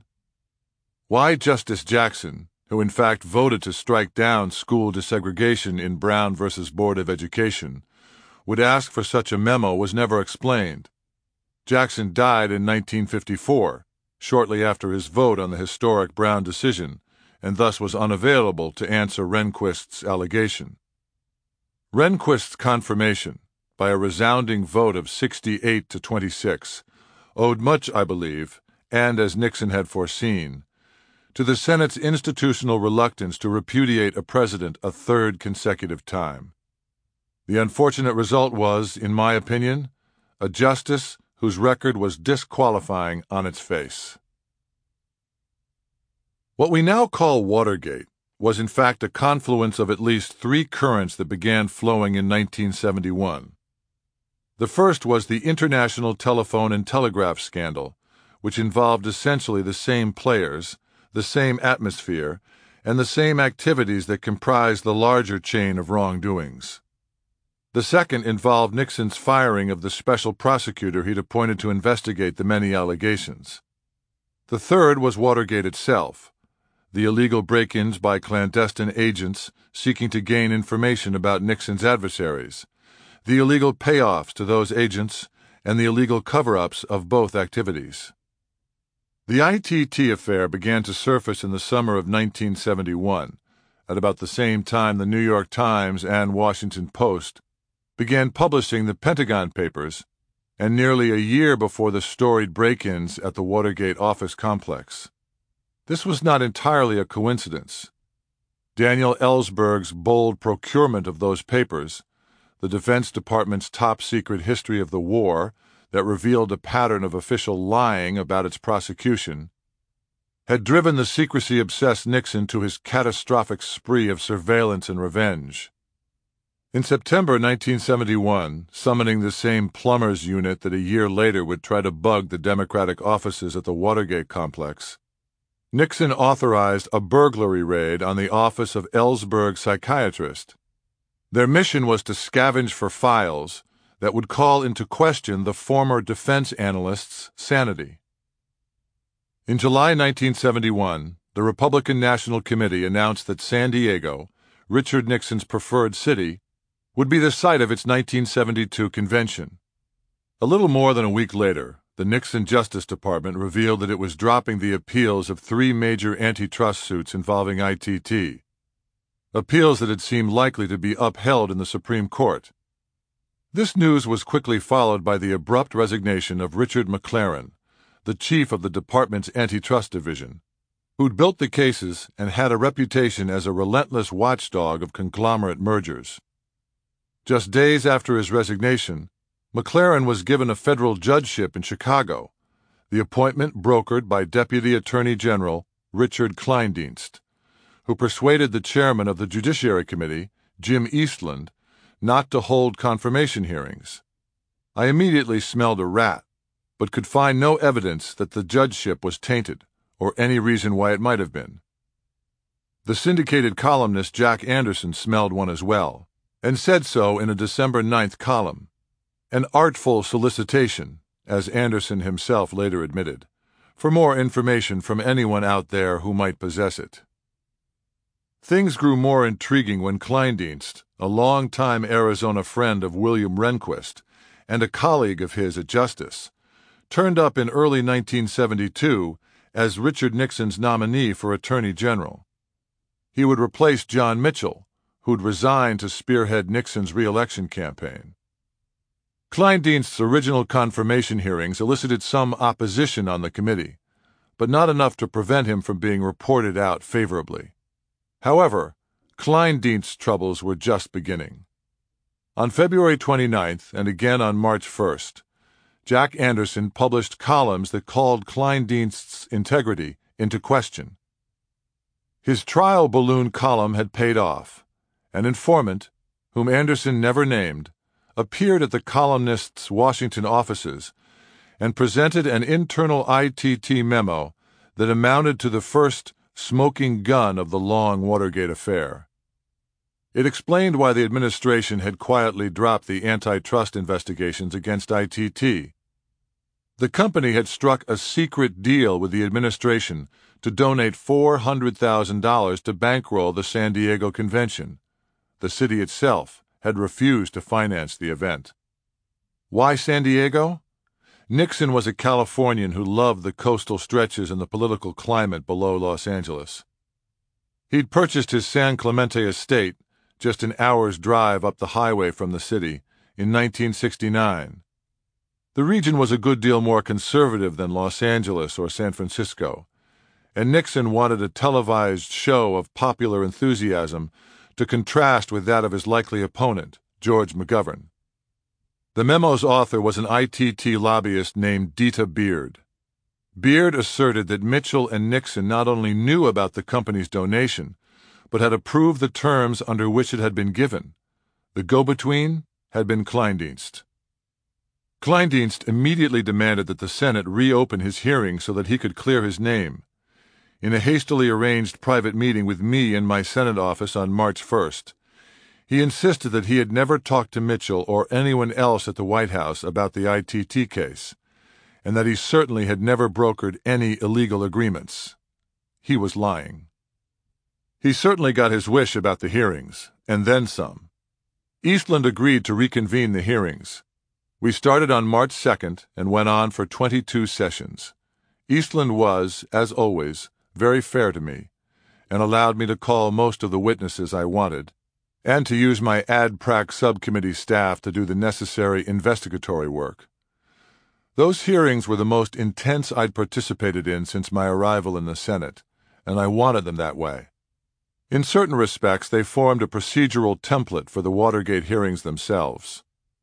Why Justice Jackson, who in fact voted to strike down school desegregation in Brown versus Board of Education, would ask for such a memo was never explained. Jackson died in nineteen fifty-four, shortly after his vote on the historic Brown decision, and thus was unavailable to answer Rehnquist's allegation. Rehnquist's confirmation, by a resounding vote of sixty-eight to twenty-six, owed much, I believe, and as Nixon had foreseen, to the Senate's institutional reluctance to repudiate a president a third consecutive time. The unfortunate result was, in my opinion, a justice whose record was disqualifying on its face. What we now call Watergate was in fact a confluence of at least three currents that began flowing in nineteen seventy-one. The first was the International Telephone and Telegraph Scandal, which involved essentially the same players, the same atmosphere, and the same activities that comprised the larger chain of wrongdoings. The second involved Nixon's firing of the special prosecutor he'd appointed to investigate the many allegations. The third was Watergate itself, the illegal break-ins by clandestine agents seeking to gain information about Nixon's adversaries, the illegal payoffs to those agents, and the illegal cover-ups of both activities. The I T T affair began to surface in the summer of nineteen seventy-one, at about the same time the New York Times and Washington Post began publishing the Pentagon Papers, and nearly a year before the storied break-ins at the Watergate office complex. This was not entirely a coincidence. Daniel Ellsberg's bold procurement of those papers, the Defense Department's top-secret history of the war that revealed a pattern of official lying about its prosecution, had driven the secrecy-obsessed Nixon to his catastrophic spree of surveillance and revenge. In September nineteen seventy-one, summoning the same plumbers unit that a year later would try to bug the Democratic offices at the Watergate complex, Nixon authorized a burglary raid on the office of Ellsberg psychiatrist. Their mission was to scavenge for files that would call into question the former defense analyst's sanity. In July nineteen seventy-one, the Republican National Committee announced that San Diego, Richard Nixon's preferred city, would be the site of its nineteen seventy-two convention. A little more than a week later, the Nixon Justice Department revealed that it was dropping the appeals of three major antitrust suits involving I T T, appeals that had seemed likely to be upheld in the Supreme Court. This news was quickly followed by the abrupt resignation of Richard McLaren, the chief of the department's antitrust division, who'd built the cases and had a reputation as a relentless watchdog of conglomerate mergers. Just days after his resignation, McLaren was given a federal judgeship in Chicago, the appointment brokered by Deputy Attorney General Richard Kleindienst, who persuaded the chairman of the Judiciary Committee, Jim Eastland, not to hold confirmation hearings. I immediately smelled a rat, but could find no evidence that the judgeship was tainted, or any reason why it might have been. The syndicated columnist Jack Anderson smelled one as well, and said so in a December ninth column, an artful solicitation, as Anderson himself later admitted, for more information from anyone out there who might possess it. Things grew more intriguing when Kleindienst, a longtime Arizona friend of William Rehnquist and a colleague of his at Justice, turned up in early nineteen seventy-two as Richard Nixon's nominee for Attorney General. He would replace John Mitchell, who'd resigned to spearhead Nixon's re-election campaign. Kleindienst's original confirmation hearings elicited some opposition on the committee, but not enough to prevent him from being reported out favorably. However, Kleindienst's troubles were just beginning. On February twenty-ninth and again on March first, Jack Anderson published columns that called Kleindienst's integrity into question. His trial balloon column had paid off. An informant, whom Anderson never named, appeared at the columnist's Washington offices and presented an internal I T T memo that amounted to the first smoking gun of the long Watergate affair. It explained why the administration had quietly dropped the antitrust investigations against I T T. The company had struck a secret deal with the administration to donate four hundred thousand dollars to bankroll the San Diego convention. The city itself had refused to finance the event. Why San Diego? Nixon was a Californian who loved the coastal stretches and the political climate below Los Angeles. He'd purchased his San Clemente estate, just an hour's drive up the highway from the city, in nineteen sixty-nine. The region was a good deal more conservative than Los Angeles or San Francisco, and Nixon wanted a televised show of popular enthusiasm to contrast with that of his likely opponent, George McGovern. The memo's author was an I T T lobbyist named Dita Beard. Beard asserted that Mitchell and Nixon not only knew about the company's donation, but had approved the terms under which it had been given. The go-between had been Kleindienst. Kleindienst immediately demanded that the Senate reopen his hearing so that he could clear his name. In a hastily arranged private meeting with me in my Senate office on March first, he insisted that he had never talked to Mitchell or anyone else at the White House about the I T T case, and that he certainly had never brokered any illegal agreements. He was lying. He certainly got his wish about the hearings, and then some. Eastland agreed to reconvene the hearings. We started on March second and went on for twenty-two sessions. Eastland was, as always, very fair to me, and allowed me to call most of the witnesses I wanted, and to use my ad prac subcommittee staff to do the necessary investigatory work. Those hearings were the most intense I'd participated in since my arrival in the Senate, and I wanted them that way. In certain respects, they formed a procedural template for the Watergate hearings themselves.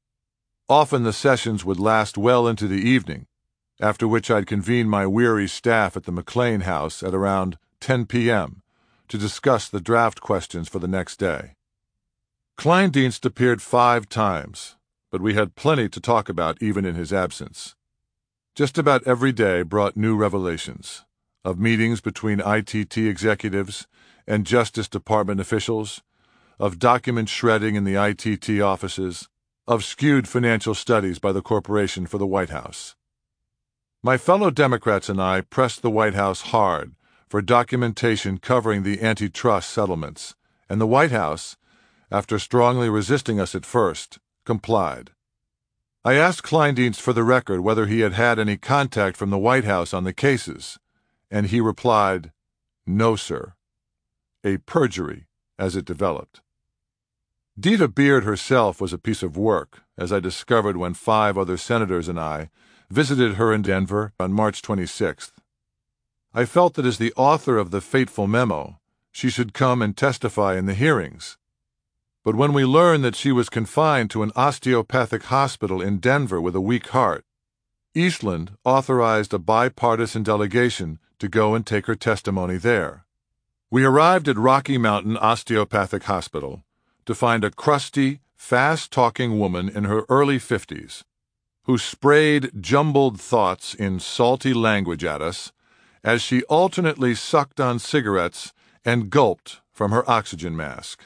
Often the sessions would last well into the evening, after which I'd convene my weary staff at the McLean House at around ten p.m. to discuss the draft questions for the next day. Kleindienst appeared five times, but we had plenty to talk about even in his absence. Just about every day brought new revelations of meetings between I T T executives and Justice Department officials, of document shredding in the I T T offices, of skewed financial studies by the corporation for the White House. My fellow Democrats and I pressed the White House hard for documentation covering the antitrust settlements, and the White House, after strongly resisting us at first, complied. I asked Kleindienst for the record whether he had had any contact from the White House on the cases, and he replied, "No, sir." A perjury, as it developed. Dita Beard herself was a piece of work, as I discovered when five other senators and I visited her in Denver on March twenty-sixth. I felt that as the author of the fateful memo, she should come and testify in the hearings. But when we learned that she was confined to an osteopathic hospital in Denver with a weak heart, Eastland authorized a bipartisan delegation to go and take her testimony there. We arrived at Rocky Mountain Osteopathic Hospital to find a crusty, fast-talking woman in her early fifties who sprayed jumbled thoughts in salty language at us as she alternately sucked on cigarettes and gulped from her oxygen mask.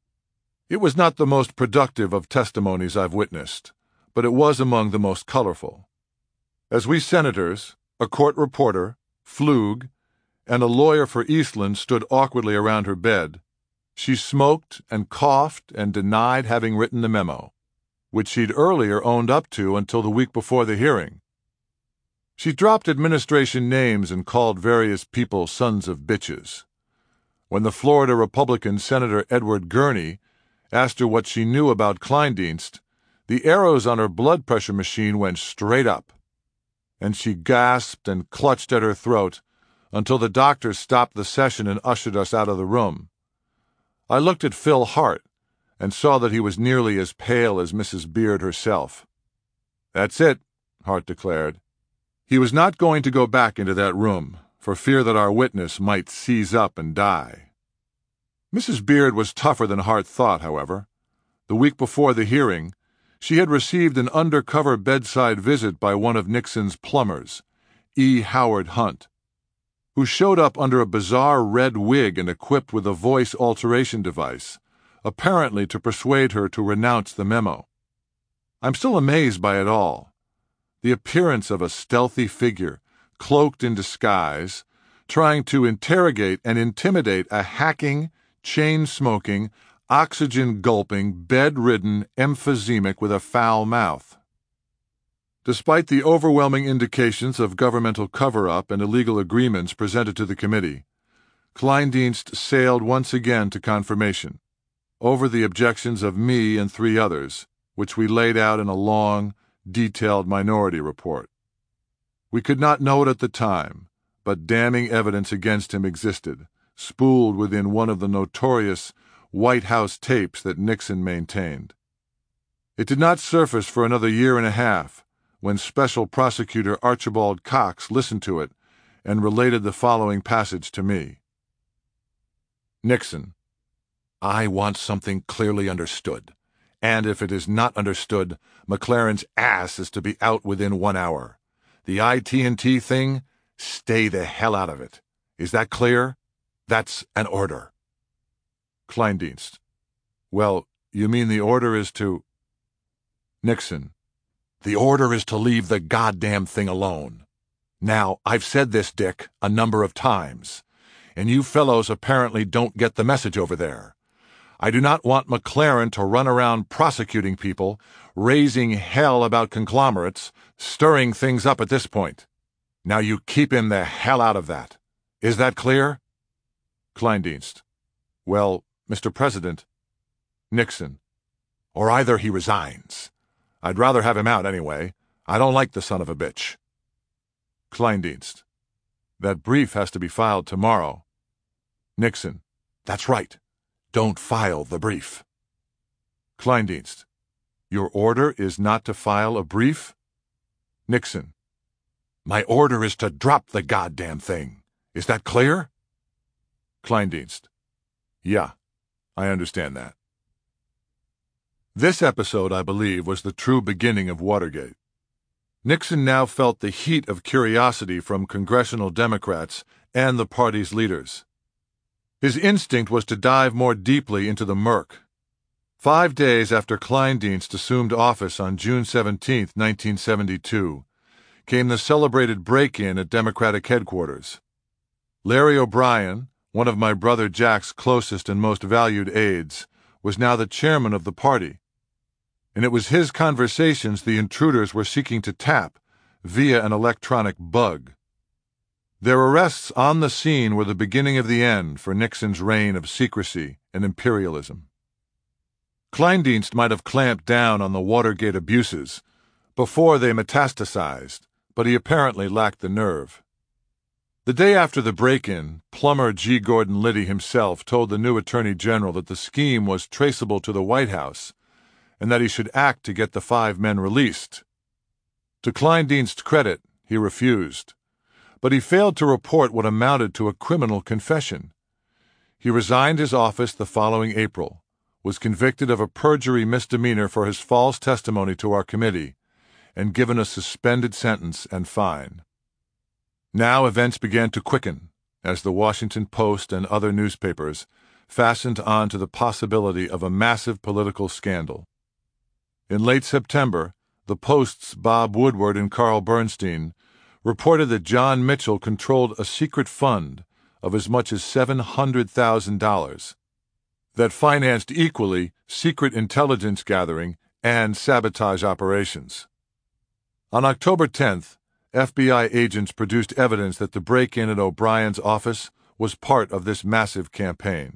It was not the most productive of testimonies I've witnessed, but it was among the most colorful. As we senators, a court reporter, Flug, and a lawyer for Eastland stood awkwardly around her bed, she smoked and coughed and denied having written the memo, which she'd earlier owned up to until the week before the hearing. She dropped administration names and called various people sons of bitches. When the Florida Republican Senator Edward Gurney asked her what she knew about Kleindienst, the arrows on her blood pressure machine went straight up, and she gasped and clutched at her throat until the doctor stopped the session and ushered us out of the room. I looked at Phil Hart and saw that he was nearly as pale as Missus Beard herself. "That's it," Hart declared. He was not going to go back into that room, for fear that our witness might seize up and die. Missus Beard was tougher than Hart thought, however. The week before the hearing, she had received an undercover bedside visit by one of Nixon's plumbers, E. Howard Hunt, who showed up under a bizarre red wig and equipped with a voice alteration device, apparently to persuade her to renounce the memo. I'm still amazed by it all. The appearance of a stealthy figure, cloaked in disguise, trying to interrogate and intimidate a hacking, chain-smoking, oxygen-gulping, bed-ridden emphysemic with a foul mouth. Despite the overwhelming indications of governmental cover-up and illegal agreements presented to the committee, Kleindienst sailed once again to confirmation, over the objections of me and three others, which we laid out in a long, detailed minority report. We could not know it at the time, but damning evidence against him existed, spooled within one of the notorious White House tapes that Nixon maintained. It did not surface for another year and a half, when Special Prosecutor Archibald Cox listened to it and related the following passage to me. Nixon: I want something clearly understood, and if it is not understood, McLaren's ass is to be out within one hour. The I T and T thing, stay the hell out of it. Is that clear? That's an order. Kleindienst: Well, you mean the order is to... Nixon: The order is to leave the goddamn thing alone. Now, I've said this, Dick, a number of times, and you fellows apparently don't get the message over there. I do not want McLaren to run around prosecuting people, raising hell about conglomerates, stirring things up at this point. Now you keep him the hell out of that. Is that clear? Kleindienst: Well, Mister President... Nixon: Or either he resigns. I'd rather have him out anyway. I don't like the son of a bitch. Kleindienst: That brief has to be filed tomorrow. Nixon: That's right. Don't file the brief. Kleindienst: Your order is not to file a brief? Nixon: My order is to drop the goddamn thing. Is that clear? Kleindienst: Yeah, I understand that. This episode, I believe, was the true beginning of Watergate. Nixon now felt the heat of curiosity from congressional Democrats and the party's leaders. His instinct was to dive more deeply into the murk. Five days after Kleindienst assumed office on June seventeenth, nineteen seventy-two, came the celebrated break-in at Democratic headquarters. Larry O'Brien, one of my brother Jack's closest and most valued aides, was now the chairman of the party, and it was his conversations the intruders were seeking to tap via an electronic bug. Their arrests on the scene were the beginning of the end for Nixon's reign of secrecy and imperialism. Kleindienst might have clamped down on the Watergate abuses before they metastasized, but he apparently lacked the nerve. The day after the break-in, plumber G. Gordon Liddy himself told the new Attorney General that the scheme was traceable to the White House and that he should act to get the five men released. To Kleindienst's credit, he refused, but he failed to report what amounted to a criminal confession. He resigned his office the following April, was convicted of a perjury misdemeanor for his false testimony to our committee, and given a suspended sentence and fine. Now events began to quicken as the Washington Post and other newspapers fastened on to the possibility of a massive political scandal. In late September, the Post's Bob Woodward and Carl Bernstein reported that John Mitchell controlled a secret fund of as much as seven hundred thousand dollars that financed equally secret intelligence gathering and sabotage operations. On October tenth, F B I agents produced evidence that the break-in at O'Brien's office was part of this massive campaign.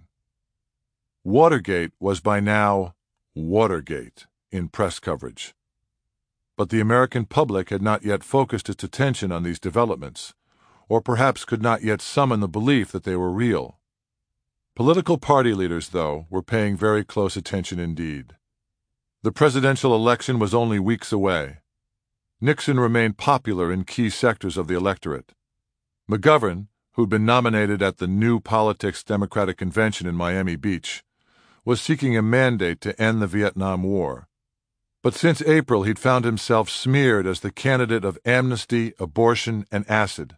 Watergate was by now Watergate in press coverage. But the American public had not yet focused its attention on these developments, or perhaps could not yet summon the belief that they were real. Political party leaders, though, were paying very close attention indeed. The presidential election was only weeks away. Nixon remained popular in key sectors of the electorate. McGovern, who'd been nominated at the New Politics Democratic Convention in Miami Beach, was seeking a mandate to end the Vietnam War. But since April, he'd found himself smeared as the candidate of amnesty, abortion, and acid.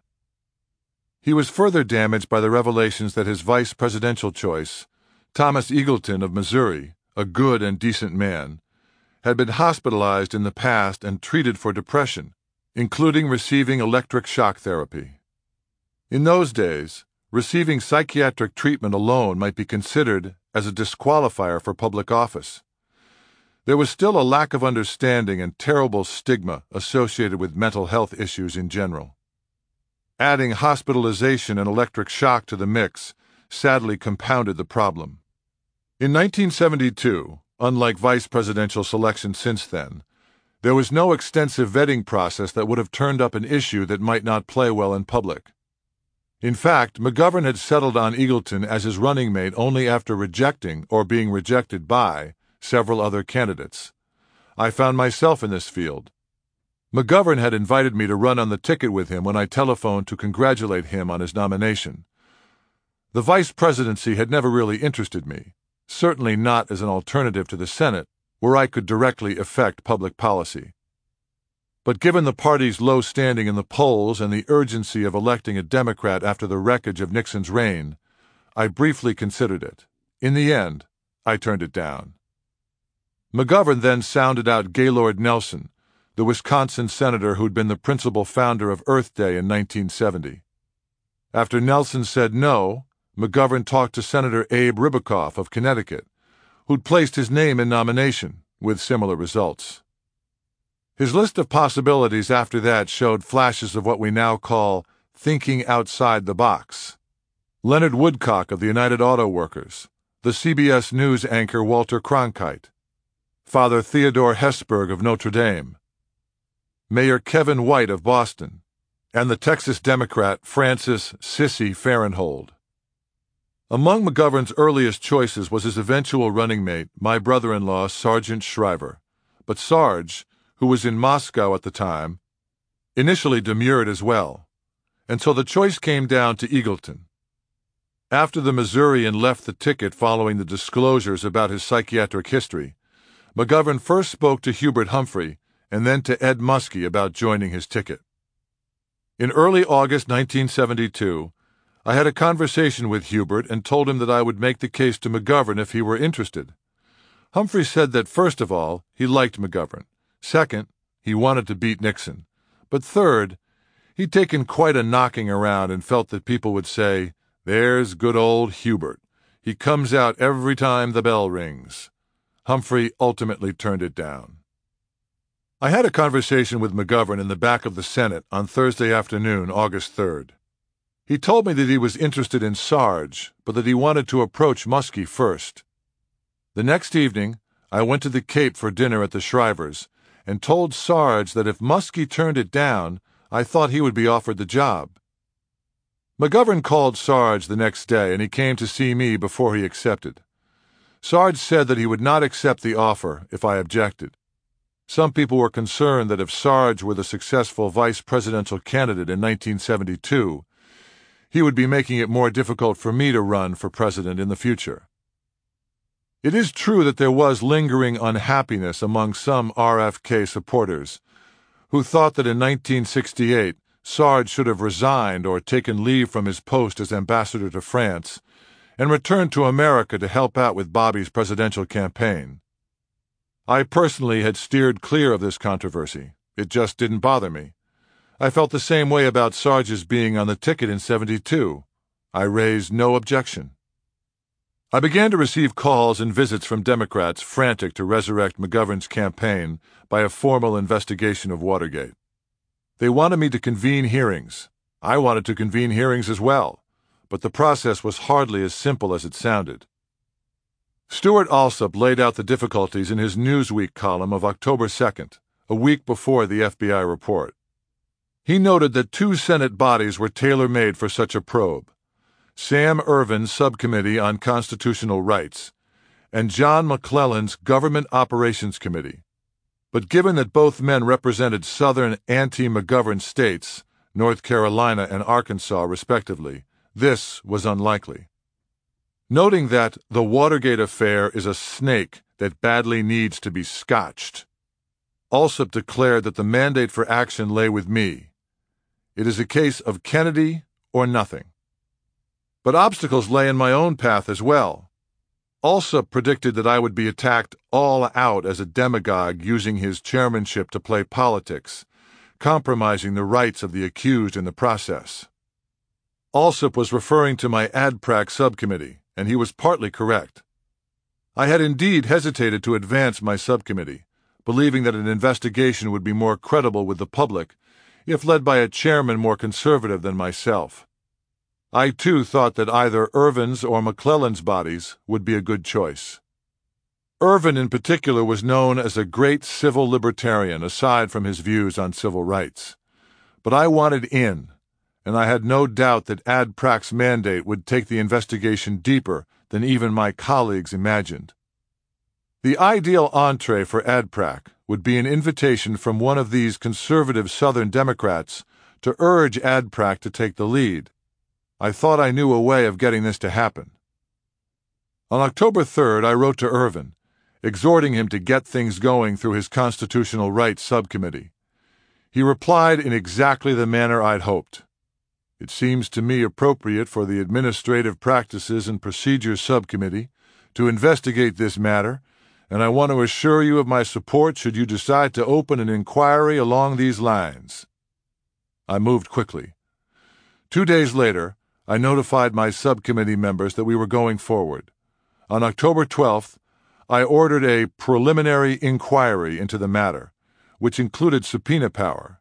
He was further damaged by the revelations that his vice presidential choice, Thomas Eagleton of Missouri, a good and decent man, had been hospitalized in the past and treated for depression, including receiving electric shock therapy. In those days, receiving psychiatric treatment alone might be considered as a disqualifier for public office. There was still a lack of understanding and terrible stigma associated with mental health issues in general. Adding hospitalization and electric shock to the mix sadly compounded the problem. In nineteen seventy-two, Unlike vice presidential selection since then, there was no extensive vetting process that would have turned up an issue that might not play well in public. In fact, McGovern had settled on Eagleton as his running mate only after rejecting, or being rejected by, several other candidates. I found myself in this field. McGovern had invited me to run on the ticket with him when I telephoned to congratulate him on his nomination. The vice presidency had never really interested me, certainly not as an alternative to the Senate, where I could directly affect public policy. But given the party's low standing in the polls and the urgency of electing a Democrat after the wreckage of Nixon's reign, I briefly considered it. In the end, I turned it down. McGovern then sounded out Gaylord Nelson, the Wisconsin senator who'd been the principal founder of Earth Day in nineteen seventy. After Nelson said no, McGovern talked to Senator Abe Ribicoff of Connecticut, who'd placed his name in nomination, with similar results. His list of possibilities after that showed flashes of what we now call thinking outside the box. Leonard Woodcock of the United Auto Workers, the C B S News anchor Walter Cronkite, Father Theodore Hesburgh of Notre Dame, Mayor Kevin White of Boston, and the Texas Democrat Francis Sissy Farenthold. Among McGovern's earliest choices was his eventual running mate, my brother-in-law, Sergeant Shriver, but Sarge, who was in Moscow at the time, initially demurred as well, and so the choice came down to Eagleton. After the Missourian left the ticket following the disclosures about his psychiatric history, McGovern first spoke to Hubert Humphrey and then to Ed Muskie about joining his ticket. In early August nineteen seventy-two, I had a conversation with Hubert and told him that I would make the case to McGovern if he were interested. Humphrey said that, first of all, he liked McGovern. Second, he wanted to beat Nixon. But third, he'd taken quite a knocking around and felt that people would say, "There's good old Hubert. He comes out every time the bell rings." Humphrey ultimately turned it down. I had a conversation with McGovern in the back of the Senate on Thursday afternoon, August third. He told me that he was interested in Sarge, but that he wanted to approach Muskie first. The next evening, I went to the Cape for dinner at the Shrivers and told Sarge that if Muskie turned it down, I thought he would be offered the job. McGovern called Sarge the next day, and he came to see me before he accepted. Sarge said that he would not accept the offer if I objected. Some people were concerned that if Sarge were the successful vice presidential candidate in nineteen seventy-two, he would be making it more difficult for me to run for president in the future. It is true that there was lingering unhappiness among some R F K supporters who thought that in nineteen sixty-eight Sarge should have resigned or taken leave from his post as ambassador to France and returned to America to help out with Bobby's presidential campaign. I personally had steered clear of this controversy. It just didn't bother me. I felt the same way about Sarge's being on the ticket in seventy-two. I raised no objection. I began to receive calls and visits from Democrats frantic to resurrect McGovern's campaign by a formal investigation of Watergate. They wanted me to convene hearings. I wanted to convene hearings as well, but the process was hardly as simple as it sounded. Stuart Alsop laid out the difficulties in his Newsweek column of October second, a week before the F B I report. He noted that two Senate bodies were tailor-made for such a probe: Sam Ervin's Subcommittee on Constitutional Rights and John McClellan's Government Operations Committee. But given that both men represented southern anti-McGovern states, North Carolina and Arkansas respectively, this was unlikely. Noting that the Watergate affair is a snake that badly needs to be scotched, Alsop declared that the mandate for action lay with me. It is a case of Kennedy or nothing. But obstacles lay in my own path as well. Alsop predicted that I would be attacked all out as a demagogue using his chairmanship to play politics, compromising the rights of the accused in the process. Alsop was referring to my A D P R A C subcommittee, and he was partly correct. I had indeed hesitated to advance my subcommittee, believing that an investigation would be more credible with the public if led by a chairman more conservative than myself. I, too, thought that either Ervin's or McClellan's bodies would be a good choice. Ervin in particular was known as a great civil libertarian aside from his views on civil rights. But I wanted in, and I had no doubt that Ad Prac's mandate would take the investigation deeper than even my colleagues imagined. The ideal entree for Ad Prac would be an invitation from one of these conservative Southern Democrats to urge Ad Prac to take the lead. I thought I knew a way of getting this to happen. On October third, I wrote to Ervin, exhorting him to get things going through his Constitutional Rights Subcommittee. He replied in exactly the manner I'd hoped. It seems to me appropriate for the Administrative Practices and Procedures Subcommittee to investigate this matter, and I want to assure you of my support should you decide to open an inquiry along these lines. I moved quickly. Two days later, I notified my subcommittee members that we were going forward. On October twelfth, I ordered a preliminary inquiry into the matter, which included subpoena power.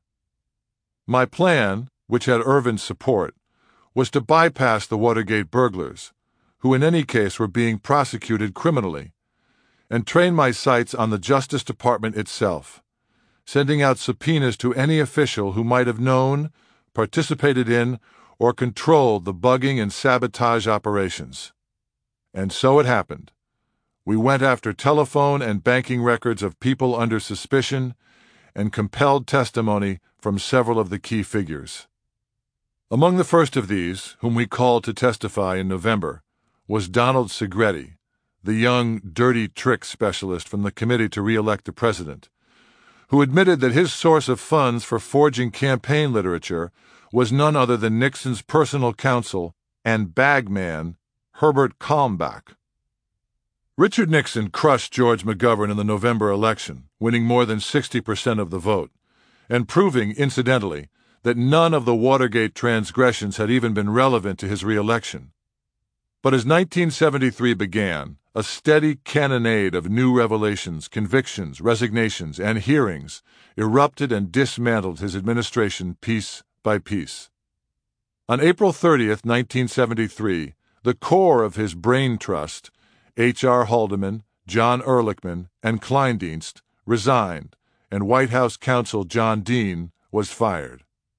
My plan, which had Ervin's support, was to bypass the Watergate burglars, who in any case were being prosecuted criminally, and train my sights on the Justice Department itself, sending out subpoenas to any official who might have known, participated in, or controlled the bugging and sabotage operations. And so it happened. We went after telephone and banking records of people under suspicion and compelled testimony from several of the key figures. Among the first of these, whom we called to testify in November, was Donald Segretti, the young dirty trick specialist from the Committee to Re-elect the President, who admitted that his source of funds for forging campaign literature was none other than Nixon's personal counsel and bagman, Herbert Kalmbach. Richard Nixon crushed George McGovern in the November election, winning more than sixty percent of the vote, and proving, incidentally, that none of the Watergate transgressions had even been relevant to his re-election. But as nineteen seventy-three began, a steady cannonade of new revelations, convictions, resignations, and hearings erupted and dismantled his administration piece by piece. On April thirtieth, nineteen seventy-three, the core of his brain trust, H R Haldeman, John Ehrlichman, and Kleindienst, resigned, and White House counsel John Dean was fired.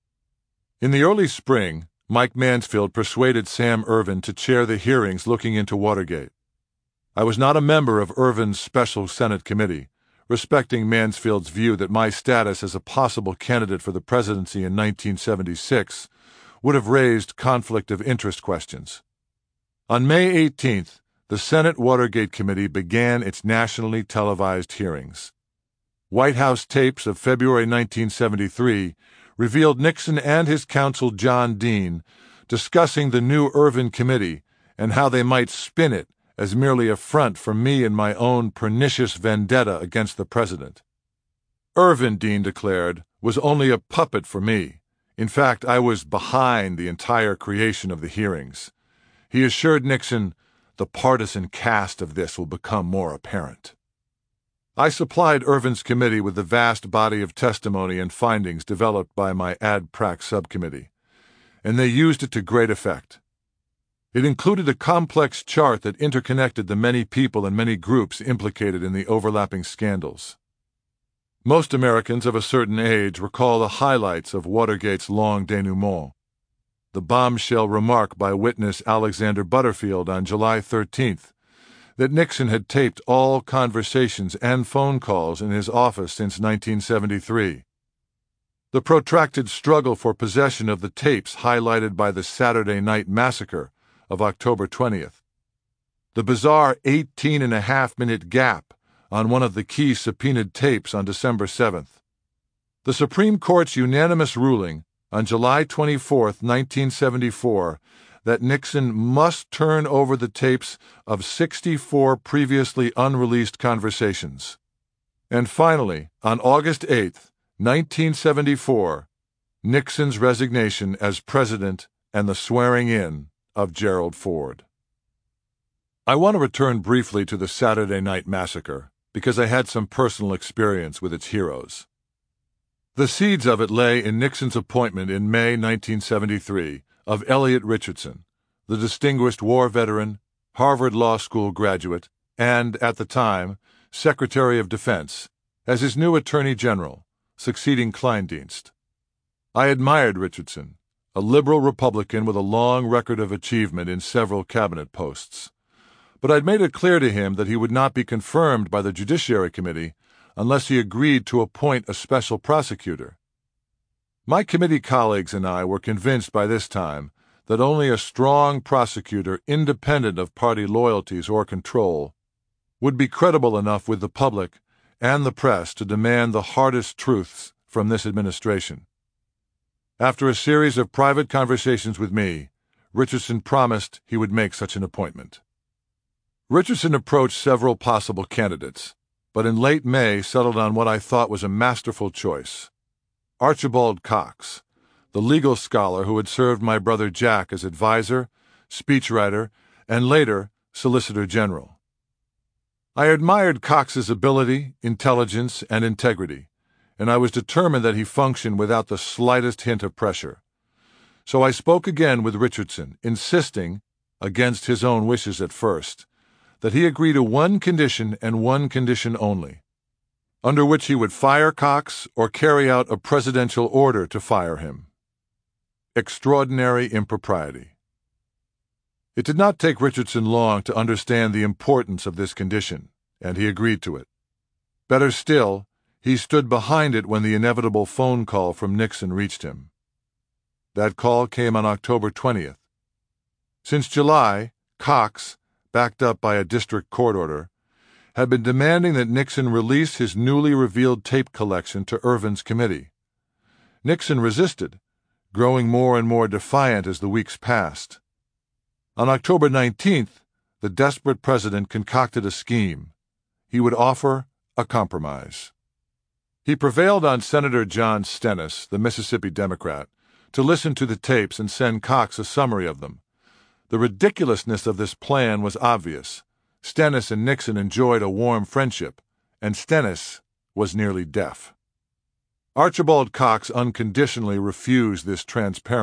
In the early spring, Mike Mansfield persuaded Sam Ervin to chair the hearings looking into Watergate. I was not a member of Ervin's special Senate committee, respecting Mansfield's view that my status as a possible candidate for the presidency in nineteen seventy-six would have raised conflict of interest questions. On May eighteenth, the Senate Watergate Committee began its nationally televised hearings. White House tapes of February nineteen seventy-three revealed Nixon and his counsel John Dean discussing the new Ervin Committee and how they might spin it as merely a front for me and my own pernicious vendetta against the president. Ervin, Dean declared, was only a puppet for me. In fact, I was behind the entire creation of the hearings. He assured Nixon, "The partisan cast of this will become more apparent." I supplied Ervin's committee with the vast body of testimony and findings developed by my Ad Prac subcommittee, and they used it to great effect. It included a complex chart that interconnected the many people and many groups implicated in the overlapping scandals. Most Americans of a certain age recall the highlights of Watergate's long denouement. The bombshell remark by witness Alexander Butterfield on July thirteenth that Nixon had taped all conversations and phone calls in his office since nineteen seventy-three. The protracted struggle for possession of the tapes highlighted by the Saturday Night Massacre of October twentieth. The bizarre eighteen and a half minute gap on one of the key subpoenaed tapes on December seventh. The Supreme Court's unanimous ruling on July twenty-fourth, nineteen seventy-four, that Nixon must turn over the tapes of sixty-four previously unreleased conversations. And finally, on August eighth, nineteen seventy-four, Nixon's resignation as president and the swearing in of Gerald Ford. I want to return briefly to the Saturday Night Massacre because I had some personal experience with its heroes. The seeds of it lay in Nixon's appointment in May nineteen seventy-three of Elliot Richardson, the distinguished war veteran, Harvard Law School graduate, and, at the time, Secretary of Defense, as his new Attorney General, succeeding Kleindienst. I admired Richardson, a liberal Republican with a long record of achievement in several cabinet posts. But I'd made it clear to him that he would not be confirmed by the Judiciary Committee unless he agreed to appoint a special prosecutor. My committee colleagues and I were convinced by this time that only a strong prosecutor, independent of party loyalties or control, would be credible enough with the public and the press to demand the hardest truths from this administration. After a series of private conversations with me, Richardson promised he would make such an appointment. Richardson approached several possible candidates, but in late May settled on what I thought was a masterful choice: Archibald Cox, the legal scholar who had served my brother Jack as advisor, speechwriter, and later Solicitor General. I admired Cox's ability, intelligence, and integrity, and I was determined that he function without the slightest hint of pressure. So I spoke again with Richardson, insisting, against his own wishes at first, that he agree to one condition and one condition only, under which he would fire Cox or carry out a presidential order to fire him. Extraordinary impropriety. It did not take Richardson long to understand the importance of this condition, and he agreed to it. Better still, he stood behind it when the inevitable phone call from Nixon reached him. That call came on October twentieth. Since July, Cox, backed up by a district court order, had been demanding that Nixon release his newly revealed tape collection to Ervin's committee. Nixon resisted, growing more and more defiant as the weeks passed. On October nineteenth, the desperate president concocted a scheme. He would offer a compromise. He prevailed on Senator John Stennis, the Mississippi Democrat, to listen to the tapes and send Cox a summary of them. The ridiculousness of this plan was obvious. Stennis and Nixon enjoyed a warm friendship, and Stennis was nearly deaf. Archibald Cox unconditionally refused this transparent